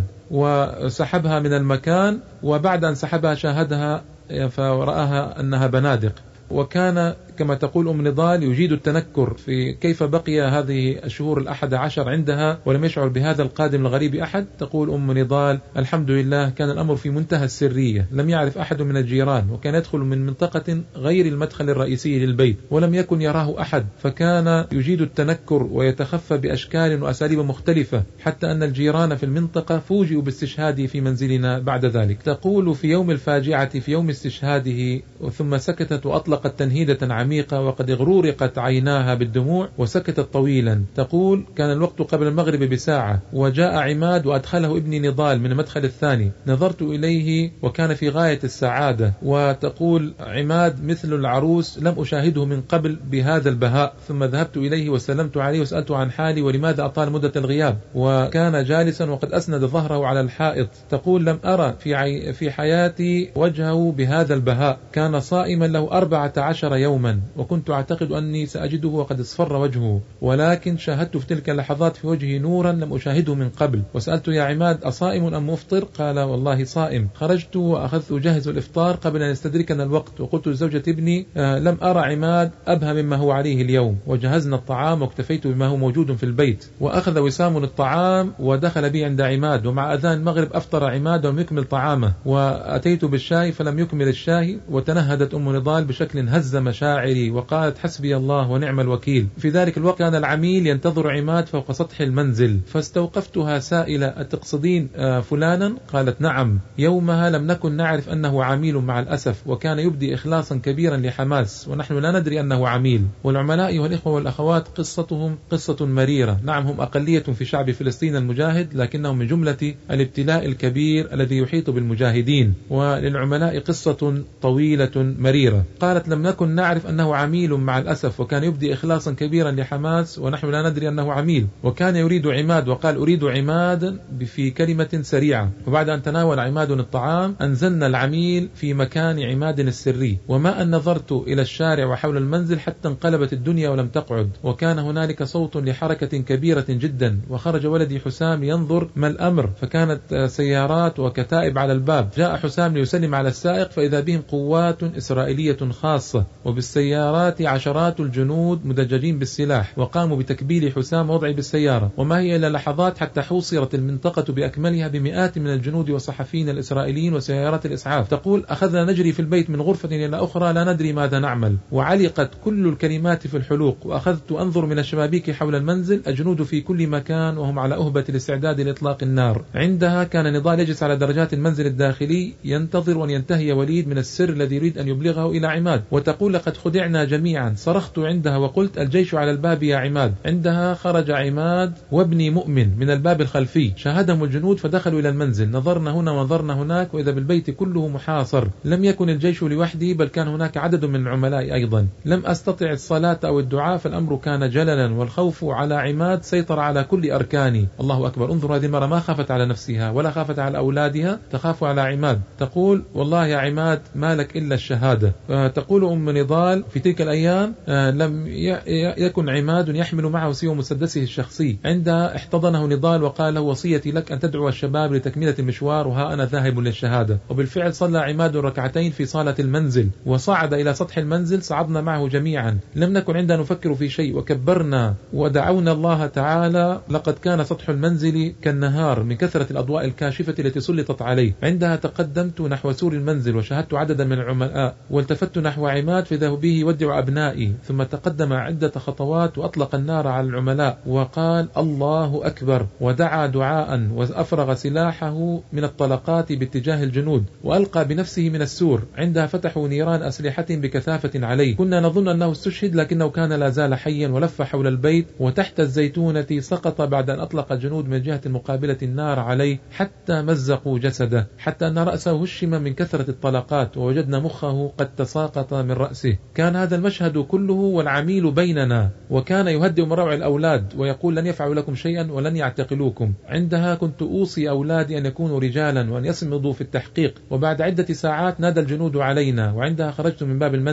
وسحبها من المكان، وبعد أن سحبها شاهدها فرآها أنها بنادق. وكان كما تقول أم نضال يجيد التنكر في كيف بقي هذه الشهور الأحد عشر عندها ولم يشعر بهذا القادم الغريب أحد. تقول أم نضال الحمد لله كان الأمر في منتهى السرية، لم يعرف أحد من الجيران، وكان يدخل من منطقة غير المدخل الرئيسي للبيت ولم يكن يراه أحد، فكان يجيد التنكر ويتخفى بأشكال وأساليب مختلفة، حتى أن الجيران في المنطقة فوجئوا باستشهاده في منزلنا بعد ذلك. تقول في يوم الفاجعة في يوم استشهاده ثم سكتت وأطلقت تنهيدة عميقة وقد اغرورقت عيناها بالدموع وسكتت طويلا. تقول كان الوقت قبل المغرب بساعة وجاء عماد وأدخله ابني نضال من المدخل الثاني، نظرت إليه وكان في غاية السعادة. وتقول عماد مثل العروس لم أشاهده من قبل بهذا البهاء، ثم ذهبت إليه وسلمت عليه وسألته عن حالي ولماذا أطال مدة الغياب، وكان جالسا وقد أسند ظهره على الحائط. تقول لم أرى في, عي... في حياتي وجهه بهذا البهاء، كان صائما له أربعة عشر يوما، وكنت أعتقد أني سأجده وقد اصفر وجهه، ولكن شاهدت في تلك اللحظات في وجهه نورا لم أشاهده من قبل. وسألت يا عماد أصائم أم مفطر؟ قال والله صائم. خرجت وأخذت أجهز الإفطار قبل أن يستدركنا الوقت، وقلت لزوجة ابني آه لم أرى عماد أبهى مما هو عليه اليوم. وجهزنا الطعام واكتفيت بما هو موجود في البيت. وأخذ وسام الطعام ودخل بي عند عماد، ومع أذان المغرب أفطر عماد ولم يكمل طعامه، وأتيت بالشاي فلم يكمل الشاي. وتنهدت أم نضال بشكل هز مشاعري وقالت حسبي الله ونعم الوكيل. في ذلك الوقت كان العميل ينتظر عماد فوق سطح المنزل، فاستوقفتها سائلة أتقصدين آه فلانا؟ قالت نعم. يومها لم نكن نعرف أنه عميل مع الأسف، وكان يبدي إخلاصا كبيرا لحماس ونحن لا ندري أنه عميل. والعملاء والإخوة والأخوات قصتهم قصة مريرة، نعم هم أقلية في شعب فلسطين المجاهد، لكنهم من جملة الابتلاء الكبير الذي يحيط بالمجاهدين. وللعملاء قصة طويلة مريرة. قالت لم نكن نعرف أنه عميل مع الأسف، وكان يبدي إخلاصا كبيرا لحماس ونحن لا ندري أنه عميل. وكان يريد عماد وقال أريد عماد في كلمة سريعة. وبعد أن تناول عماد الطعام أنزلنا العميل في مكان عماد السري، وما أن نظرت إلى الشارع وحول المنزل حتى انقلبت الدنيا ولم تقعد، وكان هنالك صوت لحركة كبيرة جدا، وخرج ولدي حسام ينظر ما الأمر، فكانت سيارات وكتائب على الباب. جاء حسام ليسلم على السائق فإذا بهم قوات إسرائيلية خاصة، وبالسيارات عشرات الجنود مدججين بالسلاح، وقاموا بتكبيل حسام ووضعه بالسيارة. وما هي إلا لحظات حتى حوصرت المنطقة بأكملها بمئات من الجنود والصحفيين الإسرائيليين وسيارات الإسعاف. تقول أخذنا نجري في البيت من غرفة إلى أخرى لا ندري ماذا نعمل، وعلقت كل الكلمات في الحلوق، وأخذت أنظر من الشبابيك حول المنزل الجنود في كل مكان وهم على أهبة الاستعداد لإطلاق النار. عندها كان نضال يجلس على درجات المنزل الداخلي ينتظر أن ينتهي وليد من السر الذي يريد أن يبلغه إلى عماد. وتقول لقد خدعنا جميعا، صرخت عندها وقلت الجيش على الباب يا عماد. عندها خرج عماد وابني مؤمن من الباب الخلفي، شاهدهم الجنود فدخلوا إلى المنزل. نظرنا هنا ونظرنا هناك وإذا بالبيت كله محاصر، لم يكن الجيش لوحدي بل كان هناك عدد من العملاء أيضا. لم أستطع الصلاة أو الدعاء فالأمر كان جللا، والخوف على عماد سيطر على كل أركاني. الله أكبر. انظر هذه المرة ما خافت على نفسها ولا خافت على أولادها، تخاف على عماد. تقول والله يا عماد ما لك إلا الشهادة. تقول أم نضال في تلك الأيام لم يكن عماد يحمل معه سوى مسدسه الشخصي. عندها احتضنه نضال وقال له وصيتي لك أن تدعو الشباب لتكملة المشوار وها أنا ذاهب للشهادة. وبالفعل صلى عماد ركعتين في صالة المنزل وصعد إلى سطح المنزل، صعدنا معه جميعا، لم نكن عندنا نفكر في شيء، وكبرنا ودعونا الله تعالى. لقد كان سطح المنزل كالنهار من كثرة الأضواء الكاشفة التي سلطت عليه. عندها تقدمت نحو سور المنزل وشاهدت عددا من العملاء، والتفت نحو عماد فإذا به يودع أبنائي، ثم تقدم عدة خطوات وأطلق النار على العملاء وقال الله أكبر، ودعا دعاء وأفرغ سلاحه من الطلقات باتجاه الجنود وألقى بنفسه من السور. عندها فتحوا نيران أسلحة بكثافة عليه. كنا نظن أنه استشهد لكنه كان لا زال حيا ولف حول البيت، وتحت الزيتونة سقط بعد أن أطلق الجنود من جهة المقابلة النار عليه حتى مزقوا جسده، حتى أن رأسه هشم من كثرة الطلقات، ووجدنا مخه قد تساقط من رأسه. كان هذا المشهد كله والعميل بيننا، وكان يهدئ من روع الأولاد ويقول لن يفعلوا لكم شيئا ولن يعتقلوكم. عندها كنت أوصي أولادي أن يكونوا رجالا وأن يصمدوا في التحقيق. وبعد عدة ساعات نادى الجنود علينا، وعندها خرجت من باب المنزل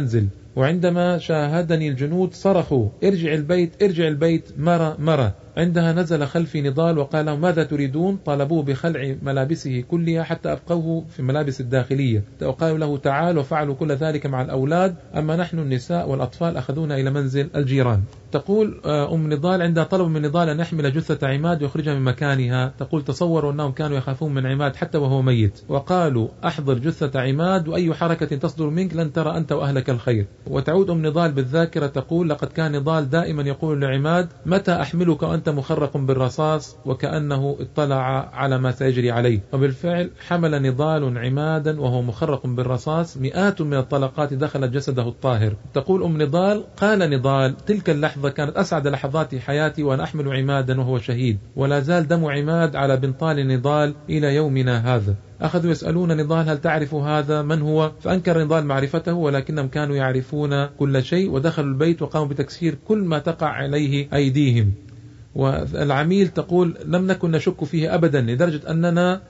وعندما شاهدني الجنود صرخوا ارجع البيت ارجع البيت مرة مرة. عندها نزل خلفي نضال وقال لهم ماذا تريدون؟ طالبوه بخلع ملابسه كلها حتى أبقوه في ملابس الداخلية، وقالوا له تعال، وفعلوا كل ذلك مع الأولاد، أما نحن النساء والأطفال أخذونا إلى منزل الجيران. تقول أم نضال عندها طلب من نضال أن يحمل جثة عماد ويخرجها من مكانها. تقول تصوروا أنهم كانوا يخافون من عماد حتى وهو ميت، وقالوا أحضر جثة عماد وأي حركة تصدر منك لن ترى أنت وأهلك الخير. وتعود أم نضال بالذاكرة تقول لقد كان نضال دائما يقول لعماد متى أحملك وأنت مخرق بالرصاص، وكأنه اطلع على ما سيجري عليه. وبالفعل حمل نضال عمادا وهو مخرق بالرصاص، مئات من الطلقات دخلت جسده الطاهر. تقول أم نضال قال نضال تلك اللحظة كانت أسعد لحظات حياتي وأنا أحمل عمادا وهو شهيد، ولا زال دم عماد على بنطال نضال إلى يومنا هذا. أخذوا يسألون نضال هل تعرف هذا من هو؟ فأنكر نضال معرفته، ولكنهم كانوا يعرفون كل شيء، ودخلوا البيت وقاموا بتكسير كل ما تقع عليه أيديهم. والعميل تقول لم نكن نشك فيه أبدا، لدرجة أننا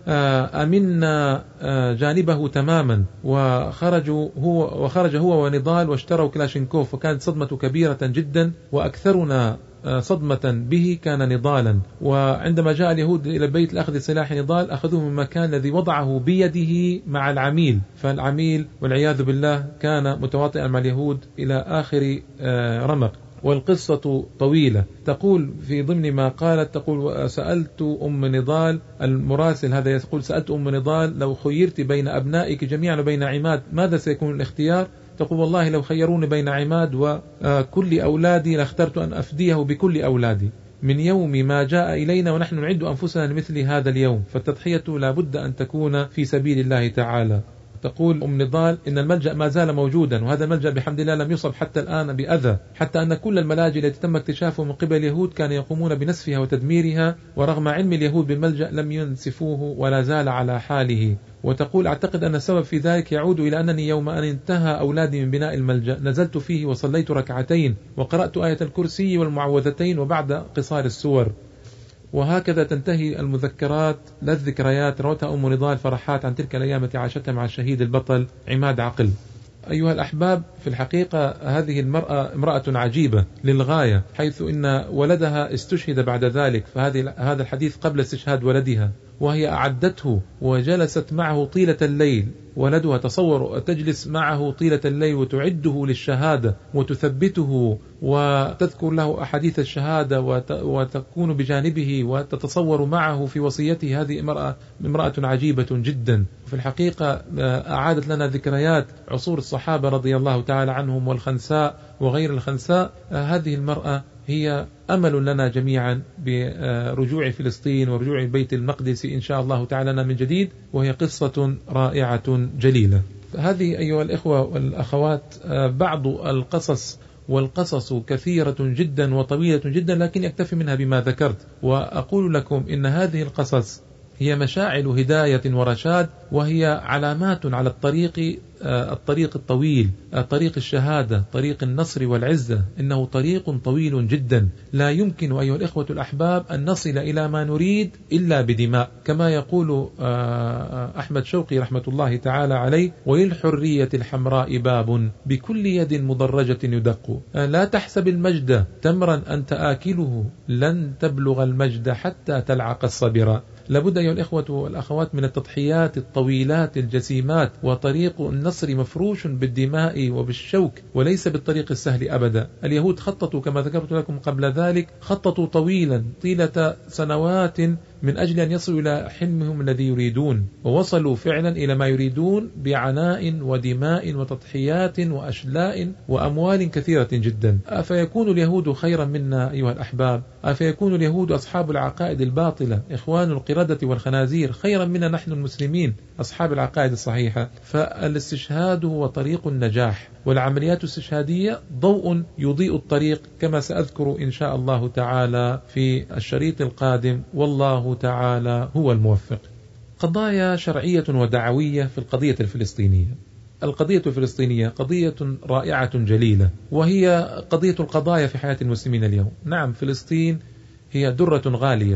أمنا جانبه تماما، وخرجوا هو وخرج هو ونضال واشتروا كلاشينكوف، وكانت صدمة كبيرة جدا، وأكثرنا صدمة به كان نضالا. وعندما جاء اليهود إلى البيت لأخذ سلاح نضال أخذوه من المكان الذي وضعه بيده مع العميل، فالعميل والعياذ بالله كان متواطئا مع اليهود إلى آخر رمق. والقصة طويلة. تقول في ضمن ما قالت تقول سألت أم نضال المراسل هذا يقول سألت أم نضال لو خيرت بين أبنائك جميعا وبين عماد ماذا سيكون الاختيار؟ تقول والله لو خيروني بين عماد وكل أولادي لاخترت أن أفديه بكل أولادي من يوم ما جاء إلينا ونحن نعد أنفسنا لمثل هذا اليوم، فالتضحية لا بد أن تكون في سبيل الله تعالى. تقول أم نضال إن الملجأ ما زال موجودا، وهذا الملجأ بحمد الله لم يصب حتى الآن بأذى، حتى أن كل الملاجئ التي تم اكتشافه من قبل اليهود كانوا يقومون بنسفها وتدميرها، ورغم علم اليهود بالملجأ لم ينسفوه ولا زال على حاله. وتقول أعتقد أن السبب في ذلك يعود إلى أنني يوم أن انتهى أولادي من بناء الملجأ نزلت فيه وصليت ركعتين وقرأت آية الكرسي والمعوذتين وبعد قصار السور. وهكذا تنتهي المذكرات لا الذكريات روتها أم نضال فرحات عن تلك الأيام التي عاشتها مع الشهيد البطل عماد عقل. أيها الأحباب، في الحقيقة هذه المرأة امرأة عجيبة للغاية، حيث إن ولدها استشهد بعد ذلك، فهذه هذا الحديث قبل استشهاد ولدها، وهي أعدته وجلست معه طيلة الليل. ولدها تصور تجلس معه طيلة الليل وتعده للشهادة وتثبته وتذكر له أحاديث الشهادة وتكون بجانبه وتتصور معه في وصيته. هذه امرأة امرأة عجيبة جدا. في الحقيقة أعادت لنا ذكريات عصور الصحابة رضي الله تعالى عنهم والخنساء وغير الخنساء. هذه المرأة هي أمل لنا جميعا برجوع فلسطين ورجوع بيت المقدس إن شاء الله تعالى من جديد، وهي قصة رائعة جليلة. هذه أيها الإخوة والأخوات بعض القصص، والقصص كثيرة جدا وطويلة جدا، لكن يكتفي منها بما ذكرت. وأقول لكم إن هذه القصص هي مشاعل هداية ورشاد، وهي علامات على الطريق الطريق الطويل، طريق الشهادة، طريق النصر والعزة. إنه طريق طويل جدا، لا يمكن أيها الإخوة الأحباب أن نصل إلى ما نريد إلا بدماء، كما يقول أحمد شوقي رحمة الله تعالى عليه: وللحرية الحمراء باب بكل يد مضرجة يدق، لا تحسب المجد تمرا أنت آكله، لن تبلغ المجد حتى تلعق الصبر. لابد أيها الإخوة والأخوات من التضحيات الطويلات الجسيمات، وطريق النصر مفروش بالدماء وبالشوك وليس بالطريق السهل أبدا. اليهود خططوا كما ذكرت لكم قبل ذلك، خططوا طويلا طيلة سنوات من أجل أن يصلوا إلى حلمهم الذي يريدون، ووصلوا فعلا إلى ما يريدون بعناء ودماء وتضحيات وأشلاء وأموال كثيرة جدا. أفيكون اليهود خيرا منا أيها الأحباب؟ أفيكون اليهود أصحاب العقائد الباطلة إخوان القردة والخنازير خيرا منا نحن المسلمين أصحاب العقائد الصحيحة؟ فالاستشهاد هو طريق النجاح، والعمليات الاستشهادية ضوء يضيء الطريق، كما سأذكر إن شاء الله تعالى في الشريط القادم، والله تعالى هو الموفق. قضايا شرعية ودعوية في القضية الفلسطينية. القضية الفلسطينية قضية رائعة جليلة، وهي قضية القضايا في حياة المسلمين اليوم. نعم، فلسطين هي درة غالية،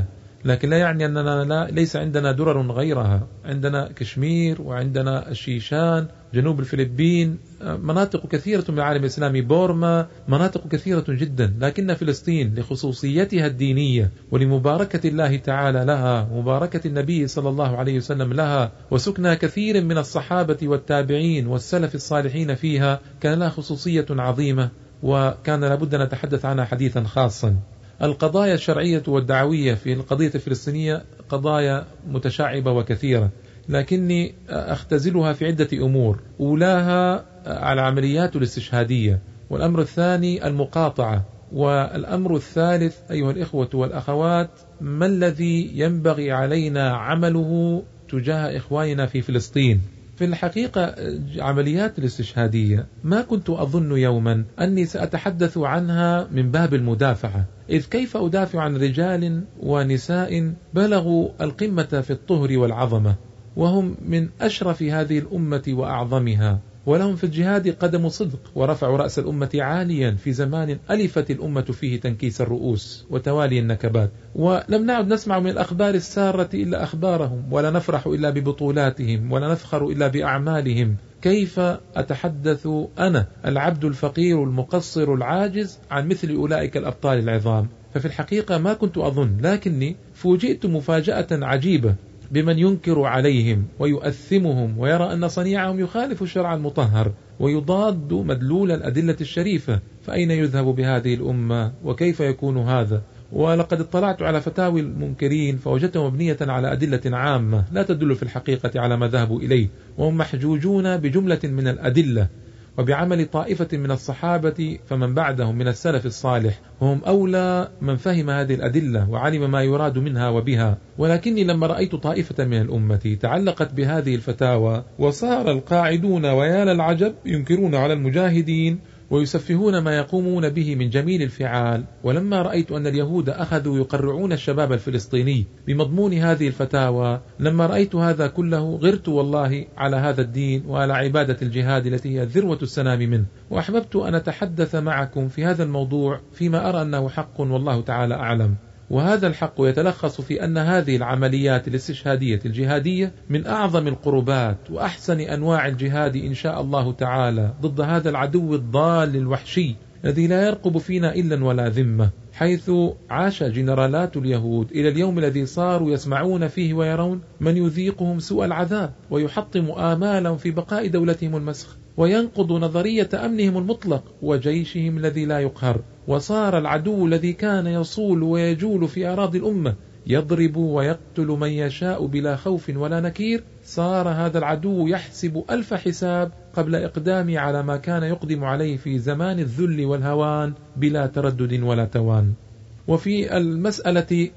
لكن لا يعني أننا لا ليس عندنا درر غيرها. عندنا كشمير وعندنا الشيشان، جنوب الفلبين، مناطق كثيرة من العالم الإسلامي، بورما، مناطق كثيرة جدا. لكن فلسطين لخصوصيتها الدينية ولمباركة الله تعالى لها ومباركة النبي صلى الله عليه وسلم لها وسكنى كثير من الصحابة والتابعين والسلف الصالحين فيها، كان لها خصوصية عظيمة وكان لابد أن نتحدث عنها حديثا خاصا. القضايا الشرعية والدعوية في القضية الفلسطينية قضايا متشعبة وكثيرة، لكني أختزلها في عدة أمور. أولاها العمليات الاستشهادية، والأمر الثاني المقاطعة، والأمر الثالث أيها الإخوة والأخوات ما الذي ينبغي علينا عمله تجاه إخواننا في فلسطين. في الحقيقة عمليات الاستشهادية ما كنت أظن يوما أني سأتحدث عنها من باب المدافعة، إذ كيف أدافع عن رجال ونساء بلغوا القمة في الطهر والعظمة، وهم من أشرف هذه الأمة وأعظمها، ولهم في الجهاد قدم صدق، ورفعوا رأس الأمة عاليا في زمان ألفت الأمة فيه تنكيس الرؤوس وتوالي النكبات، ولم نعد نسمع من الأخبار السارة إلا أخبارهم، ولا نفرح إلا ببطولاتهم، ولا نفخر إلا بأعمالهم. كيف أتحدث أنا العبد الفقير المقصر العاجز عن مثل أولئك الأبطال العظام؟ ففي الحقيقة ما كنت أظن، لكني فوجئت مفاجأة عجيبة بمن ينكر عليهم ويؤثمهم ويرى أن صنيعهم يخالف الشرع المطهر ويضاد مدلول الأدلة الشريفة. فأين يذهب بهذه الأمة وكيف يكون هذا؟ ولقد اطلعت على فتاوي المنكرين فوجدتها مبنية على أدلة عامة لا تدل في الحقيقة على ما ذهبوا إليه، وهم محجوجون بجملة من الأدلة وبعمل طائفة من الصحابة فمن بعدهم من السلف الصالح، وهم أولى من فهم هذه الأدلة وعلم ما يراد منها وبها. ولكني لما رأيت طائفة من الأمة تعلقت بهذه الفتاوى وصار القاعدون ويا للعجب ينكرون على المجاهدين ويسفهون ما يقومون به من جميل الفعال، ولما رأيت أن اليهود أخذوا يقرعون الشباب الفلسطيني بمضمون هذه الفتاوى، لما رأيت هذا كله غرت والله على هذا الدين وعلى عبادة الجهاد التي هي ذروة السنام منه. وأحببت أن أتحدث معكم في هذا الموضوع فيما أرى أنه حق والله تعالى أعلم. وهذا الحق يتلخص في أن هذه العمليات الاستشهادية الجهادية من أعظم القربات وأحسن أنواع الجهاد إن شاء الله تعالى ضد هذا العدو الضال الوحشي الذي لا يرقب فينا إلا ولا ذمة، حيث عاش جنرالات اليهود إلى اليوم الذي صاروا يسمعون فيه ويرون من يذيقهم سوء العذاب ويحطم آمالهم في بقاء دولتهم المسخ وينقض نظرية أمنهم المطلق وجيشهم الذي لا يقهر. وصار العدو الذي كان يصول ويجول في أراضي الأمة يضرب ويقتل من يشاء بلا خوف ولا نكير، صار هذا العدو يحسب ألف حساب قبل إقدامه على ما كان يقدم عليه في زمان الذل والهوان بلا تردد ولا توان. وفي المسألة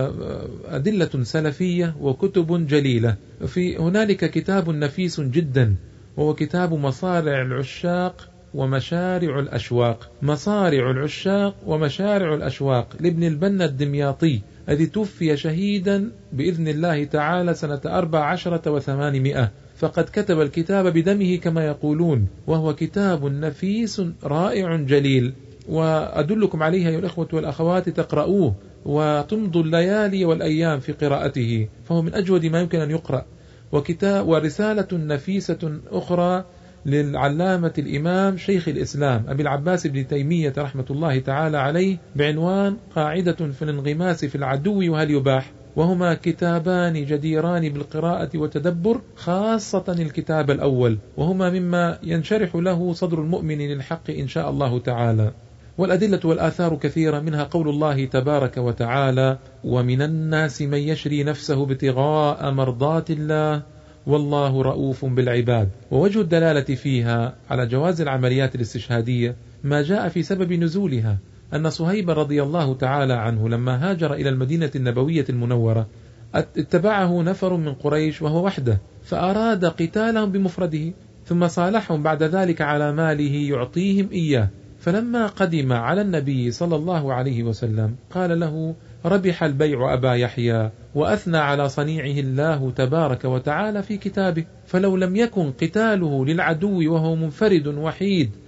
أدلة سلفية وكتب جليلة. في هنالك كتاب نفيس جدا وهو كتاب مصارع العشاق ومشارع الأشواق، مصارع العشاق ومشارع الأشواق لابن البنا الدمياطي الذي توفي شهيدا بإذن الله تعالى سنة أربع عشرة وثمانمائة، فقد كتب الكتاب بدمه كما يقولون، وهو كتاب نفيس رائع جليل، وأدلكم عليه يا الأخوة والأخوات تقرؤوه وتمضوا الليالي والأيام في قراءته، فهو من أجود ما يمكن أن يقرأ. وكتاب ورسالة نفيسة أخرى للعلامة الإمام شيخ الإسلام أبي العباس بن تيمية رحمة الله تعالى عليه بعنوان قاعدة في الانغماس في العدو وهل يباح، وهما كتابان جديران بالقراءة والتدبر، خاصة الكتاب الأول، وهما مما ينشرح له صدر المؤمن للحق إن شاء الله تعالى. والأدلة والآثار كثيرة، منها قول الله تبارك وتعالى: ومن الناس من يشري نفسه ابتغاء مرضات الله والله رؤوف بالعباد. ووجه الدلالة فيها على جواز العمليات الاستشهادية ما جاء في سبب نزولها، أن صهيب رضي الله تعالى عنه لما هاجر إلى المدينة النبوية المنورة اتبعه نفر من قريش وهو وحده، فأراد قتالهم بمفرده، ثم صالحهم بعد ذلك على ماله يعطيهم إياه. فلما قدم على النبي صلى الله عليه وسلم قال له: ربح البيع أبا يحيى، وأثنى على صنيعه الله تبارك وتعالى في كتابه، فلو لم يكن قتاله للعدو وهو منفرد وحيد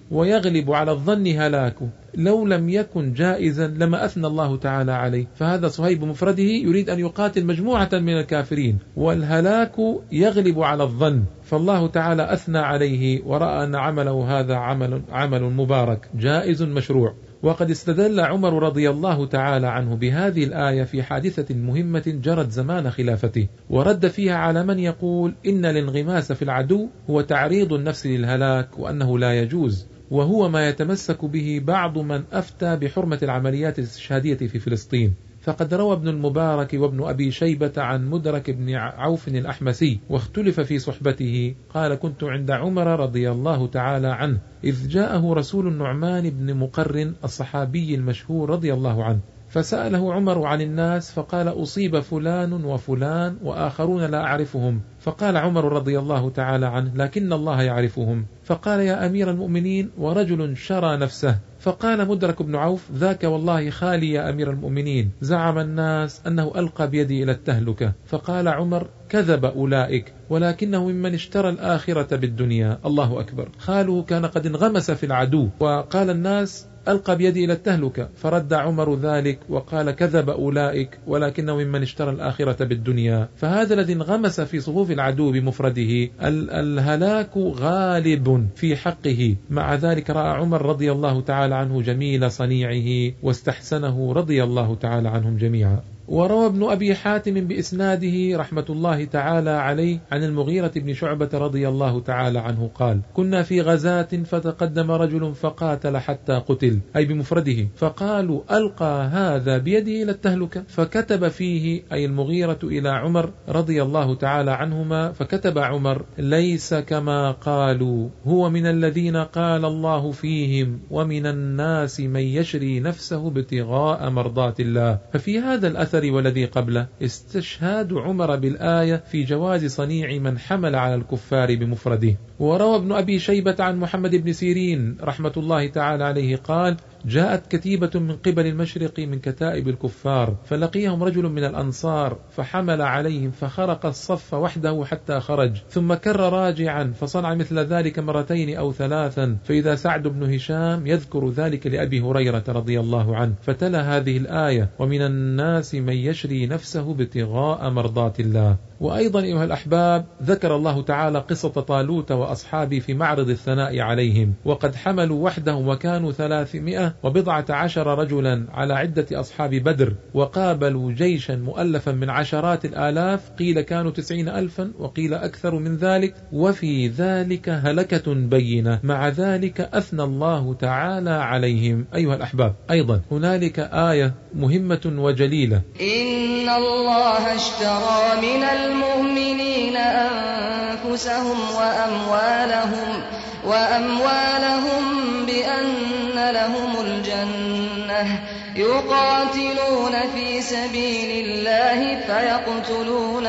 ويغلب على الظن هلاكه، لو لم يكن جائزا لما أثنى الله تعالى عليه. فهذا صهيب بمفرده يريد أن يقاتل مجموعة من الكافرين، والهلاك يغلب على الظن، فالله تعالى أثنى عليه ورأى أن عمله هذا عمل, عمل مبارك جائز مشروع. وقد استدل عمر رضي الله تعالى عنه بهذه الآية في حادثة مهمة جرت زمان خلافته، ورد فيها على من يقول إن الانغماس في العدو هو تعريض النفس للهلاك وأنه لا يجوز، وهو ما يتمسك به بعض من أفتى بحرمة العمليات الاستشهادية في فلسطين. فقد روى ابن المبارك وابن أبي شيبة عن مدرك بن عوف الأحمسي واختلف في صحبته، قال كنت عند عمر رضي الله تعالى عنه إذ جاءه رسول النعمان بن مقرن الصحابي المشهور رضي الله عنه، فسأله عمر عن الناس فقال أصيب فلان وفلان وآخرون لا أعرفهم، فقال عمر رضي الله تعالى عنه لكن الله يعرفهم. فقال يا أمير المؤمنين ورجل شرى نفسه، فقال مدرك بن عوف ذاك والله خالي يا أمير المؤمنين، زعم الناس أنه ألقى بيدي إلى التهلكة. فقال عمر كذب أولئك ولكنه ممن اشترى الآخرة بالدنيا. الله أكبر. خاله كان قد انغمس في العدو، وقال الناس ألقى بيدي إلى التهلكة، فرد عمر ذلك وقال كذب أولئك ولكنه ممن اشترى الآخرة بالدنيا. فهذا الذي انغمس في صفوف العدو بمفرده الهلاك غالب في حقه. مع ذلك رأى عمر رضي الله تعالى عنه جميل صنيعه واستحسنه رضي الله تعالى عنهم جميعا. وروى ابن أبي حاتم بإسناده رحمة الله تعالى عليه عن المغيرة بن شعبة رضي الله تعالى عنه قال كنا في غزاة فتقدم رجل فقاتل حتى قتل، أي بمفرده، فقالوا ألقى هذا بيده إلى التهلكة، فكتب فيه أي المغيرة إلى عمر رضي الله تعالى عنهما، فكتب عمر ليس كما قالوا، هو من الذين قال الله فيهم ومن الناس من يشري نفسه ابتغاء مرضات الله. ففي هذا الأثر والذي قبله استشهاد عمر بالآية في جواز صنيع من حمل على الكفار بمفرده. وروى ابن أبي شيبة عن محمد بن سيرين رحمة الله تعالى عليه قال جاءت كتيبة من قبل المشرق من كتائب الكفار، فلقيهم رجل من الأنصار فحمل عليهم فخرق الصف وحده حتى خرج، ثم كر راجعا فصنع مثل ذلك مرتين أو ثلاثا، فإذا سعد بن هشام يذكر ذلك لأبي هريرة رضي الله عنه، فتلا هذه الآية ومن الناس من يشري نفسه ابتغاء مرضات الله. وأيضا أيها الأحباب ذكر الله تعالى قصة طالوت وأصحابه في معرض الثناء عليهم، وقد حملوا وحدهم وكانوا ثلاثمائة وبضعة عشر رجلا على عدة أصحاب بدر، وقابلوا جيشا مؤلفا من عشرات الآلاف، قيل كانوا تسعين ألفا وقيل أكثر من ذلك، وفي ذلك هلكة بينة، مع ذلك أثنى الله تعالى عليهم. أيها الأحباب أيضا هنالك آية مهمة وجليلة، إن الله اشترى من المؤمنين أنفسهم وأموالهم وأموالهم بأن لهم الجنة يقاتلون في سبيل الله فيقتلون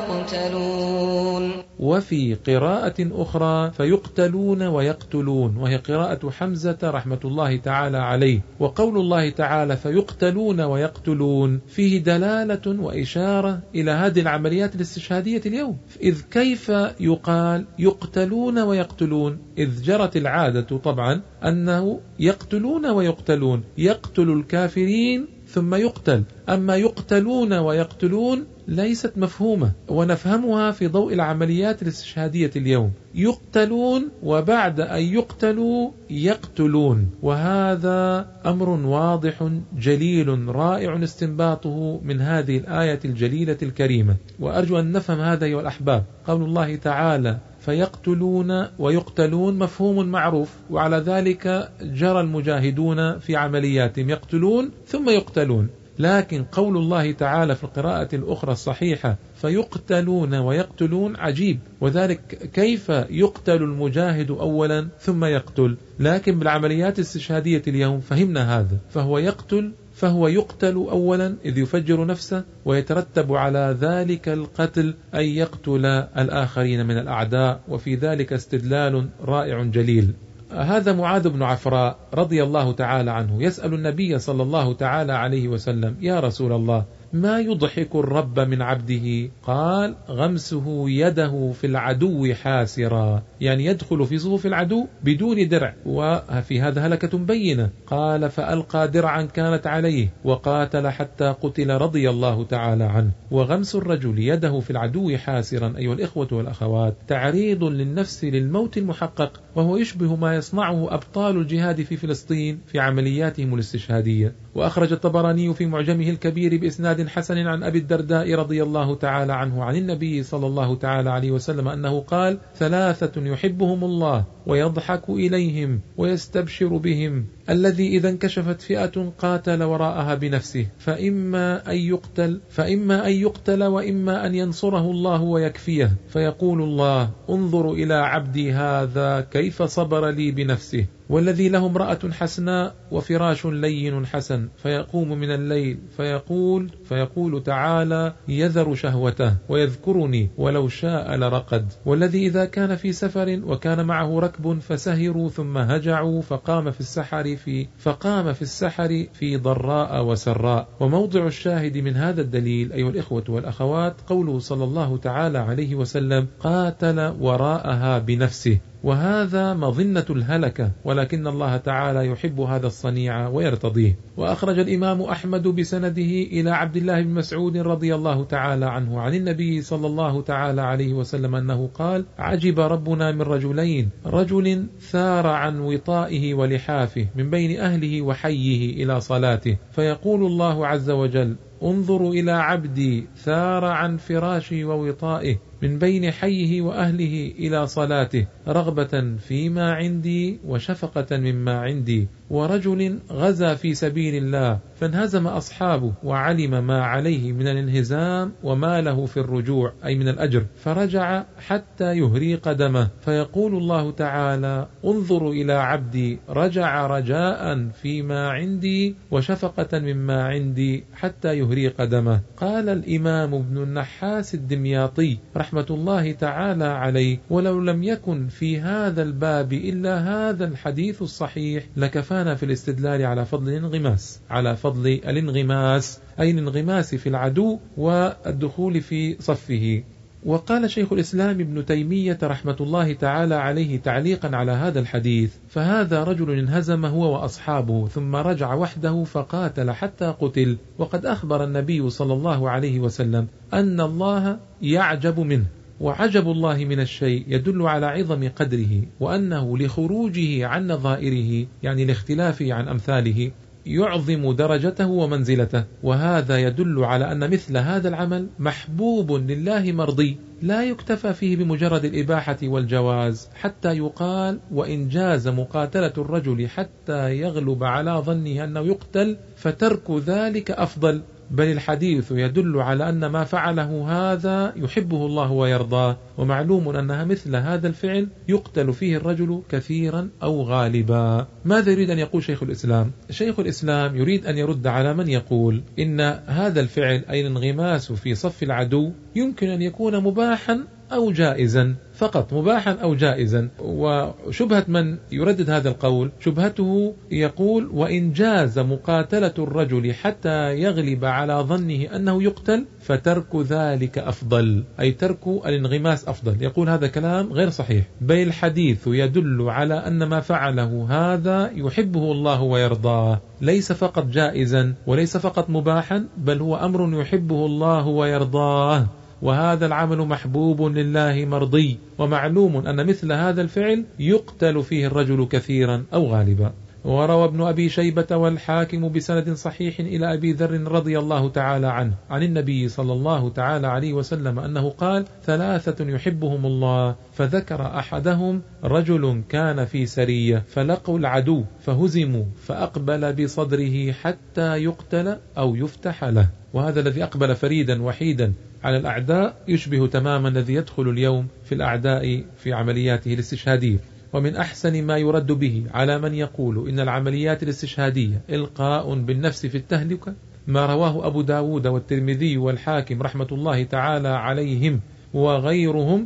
ويقتلون. وفي قراءة أخرى فيقتلون ويقتلون، وهي قراءة حمزة رحمة الله تعالى عليه. وقول الله تعالى فيقتلون ويقتلون فيه دلالة وإشارة إلى هذه العمليات الاستشهادية اليوم، إذ كيف يقال يقتلون ويقتلون، إذ جرت العادة طبعا أنه يقتلون ويقتلون، يقتل الكافرين ثم يقتل، أما يقتلون ويقتلون ليست مفهومة، ونفهمها في ضوء العمليات الاستشهادية اليوم، يقتلون وبعد أن يقتلوا يقتلون، وهذا أمر واضح جليل رائع استنباطه من هذه الآية الجليلة الكريمة. وأرجو أن نفهم هذا أيها الأحباب. قول الله تعالى فيقتلون ويقتلون مفهوم معروف، وعلى ذلك جرى المجاهدون في عملياتهم يقتلون ثم يقتلون، لكن قول الله تعالى في القراءة الأخرى الصحيحة فيقتلون ويقتلون عجيب، وذلك كيف يقتل المجاهد أولا ثم يقتل، لكن بالعمليات الاستشهادية اليوم فهمنا هذا، فهو يقتل فهو يقتل أولا إذ يفجر نفسه، ويترتب على ذلك القتل أن يقتل الآخرين من الأعداء، وفي ذلك استدلال رائع جليل. هذا معاذ بن عفراء رضي الله تعالى عنه يسأل النبي صلى الله تعالى عليه وسلم يا رسول الله ما يضحك الرب من عبده؟ قال غمسه يده في العدو حاسرا، يعني يدخل في صفوف العدو بدون درع، وفي هذا هلكة بينة. قال فألقى درعا كانت عليه وقاتل حتى قتل رضي الله تعالى عنه. وغمس الرجل يده في العدو حاسرا أيها الإخوة والأخوات تعريض للنفس للموت المحقق، وهو يشبه ما يصنعه أبطال الجهاد في فلسطين في عملياتهم الاستشهادية. وأخرج الطبراني في معجمه الكبير بإسناد حسن عن أبي الدرداء رضي الله تعالى عنه عن النبي صلى الله تعالى عليه وسلم أنه قال ثلاثة يحبهم الله ويضحك إليهم ويستبشر بهم: الذي إذا انكشفت فئة قاتل وراءها بنفسه، فإما أن يقتل فإما أن يقتل وإما أن ينصره الله ويكفيه، فيقول الله: انظر إلى عبدي هذا كيف صبر لي بنفسه. والذي له امرأة حسناء وفراش لين حسن، فيقوم من الليل فيقول فيقول تعالى: يذر شهوته ويذكرني ولو شاء لرقد. والذي إذا كان في سفر وكان معه ركب فسهروا ثم هجعوا فقام في السحر في فقام في السحر في ضراء وسراء. وموضع الشاهد من هذا الدليل أيها الإخوة والأخوات قوله صلى الله تعالى عليه وسلم: قاتل وراءها بنفسه، وهذا مظنة الهلكة، ولكن الله تعالى يحب هذا الصنيع ويرتضيه. وأخرج الإمام أحمد بسنده إلى عبد الله بن مسعود رضي الله تعالى عنه عن النبي صلى الله تعالى عليه وسلم أنه قال: عجب ربنا من رجلين: رجل ثار عن وطائه ولحافه من بين أهله وحيه إلى صلاته، فيقول الله عز وجل: انظروا إلى عبدي ثار عن فراشي ووطائه من بين حيه وأهله إلى صلاته، رغبة فيما عندي وشفقة مما عندي. ورجل غزا في سبيل الله فانهزم أصحابه وعلم ما عليه من الانهزام وما له في الرجوع أي من الأجر، فرجع حتى يهري قدمه، فيقول الله تعالى: انظروا إلى عبدي رجع رجاء فيما عندي وشفقة مما عندي حتى يهري قدمه. قال الإمام ابن النحاس الدمياطي رحمة الله تعالى عليه: ولو لم يكن في هذا الباب إلا هذا الحديث الصحيح لكفانا في الاستدلال على فضل الانغماس على فضل الانغماس أي الانغماس في العدو والدخول في صفه. وقال شيخ الإسلام ابن تيمية رحمة الله تعالى عليه تعليقا على هذا الحديث: فهذا رجل انهزم هو وأصحابه ثم رجع وحده فقاتل حتى قتل. وقد أخبر النبي صلى الله عليه وسلم أن الله يعجب منه، وعجب الله من الشيء يدل على عظم قدره، وأنه لخروجه عن نظائره يعني لاختلافه عن أمثاله يعظم درجته ومنزلته. وهذا يدل على أن مثل هذا العمل محبوب لله مرضي، لا يكتفى فيه بمجرد الإباحة والجواز، حتى يقال: وإن جاز مقاتلة الرجل حتى يغلب على ظنه أنه يقتل فترك ذلك أفضل. بل الحديث يدل على أن ما فعله هذا يحبه الله ويرضاه، ومعلوم أنها مثل هذا الفعل يقتل فيه الرجل كثيرا أو غالبا. ماذا يريد أن يقول شيخ الإسلام؟ شيخ الإسلام يريد أن يرد على من يقول إن هذا الفعل أي الانغماس في صف العدو يمكن أن يكون مباحا أو جائزا، فقط مباحا أو جائزا. وشبهة من يردد هذا القول شبهته يقول: وإن جاز مقاتلة الرجل حتى يغلب على ظنه أنه يقتل فترك ذلك أفضل، أي ترك الانغماس أفضل. يقول هذا كلام غير صحيح، بل الحديث يدل على أن ما فعله هذا يحبه الله ويرضاه، ليس فقط جائزا وليس فقط مباحا، بل هو أمر يحبه الله ويرضاه، وهذا العمل محبوب لله مرضي، ومعلوم أن مثل هذا الفعل يقتل فيه الرجل كثيرا أو غالبا. وروى ابن أبي شيبة والحاكم بسند صحيح إلى أبي ذر رضي الله تعالى عنه عن النبي صلى الله تعالى عليه وسلم أنه قال: ثلاثة يحبهم الله، فذكر أحدهم: رجل كان في سرية فلقوا العدو فهزموا فأقبل بصدره حتى يقتل أو يفتح له. وهذا الذي أقبل فريدا وحيدا على الأعداء يشبه تماما الذي يدخل اليوم في الأعداء في عملياته الاستشهادية. ومن أحسن ما يرد به على من يقول إن العمليات الاستشهادية إلقاء بالنفس في التهلكة ما رواه أبو داود والترمذي والحاكم رحمة الله تعالى عليهم وغيرهم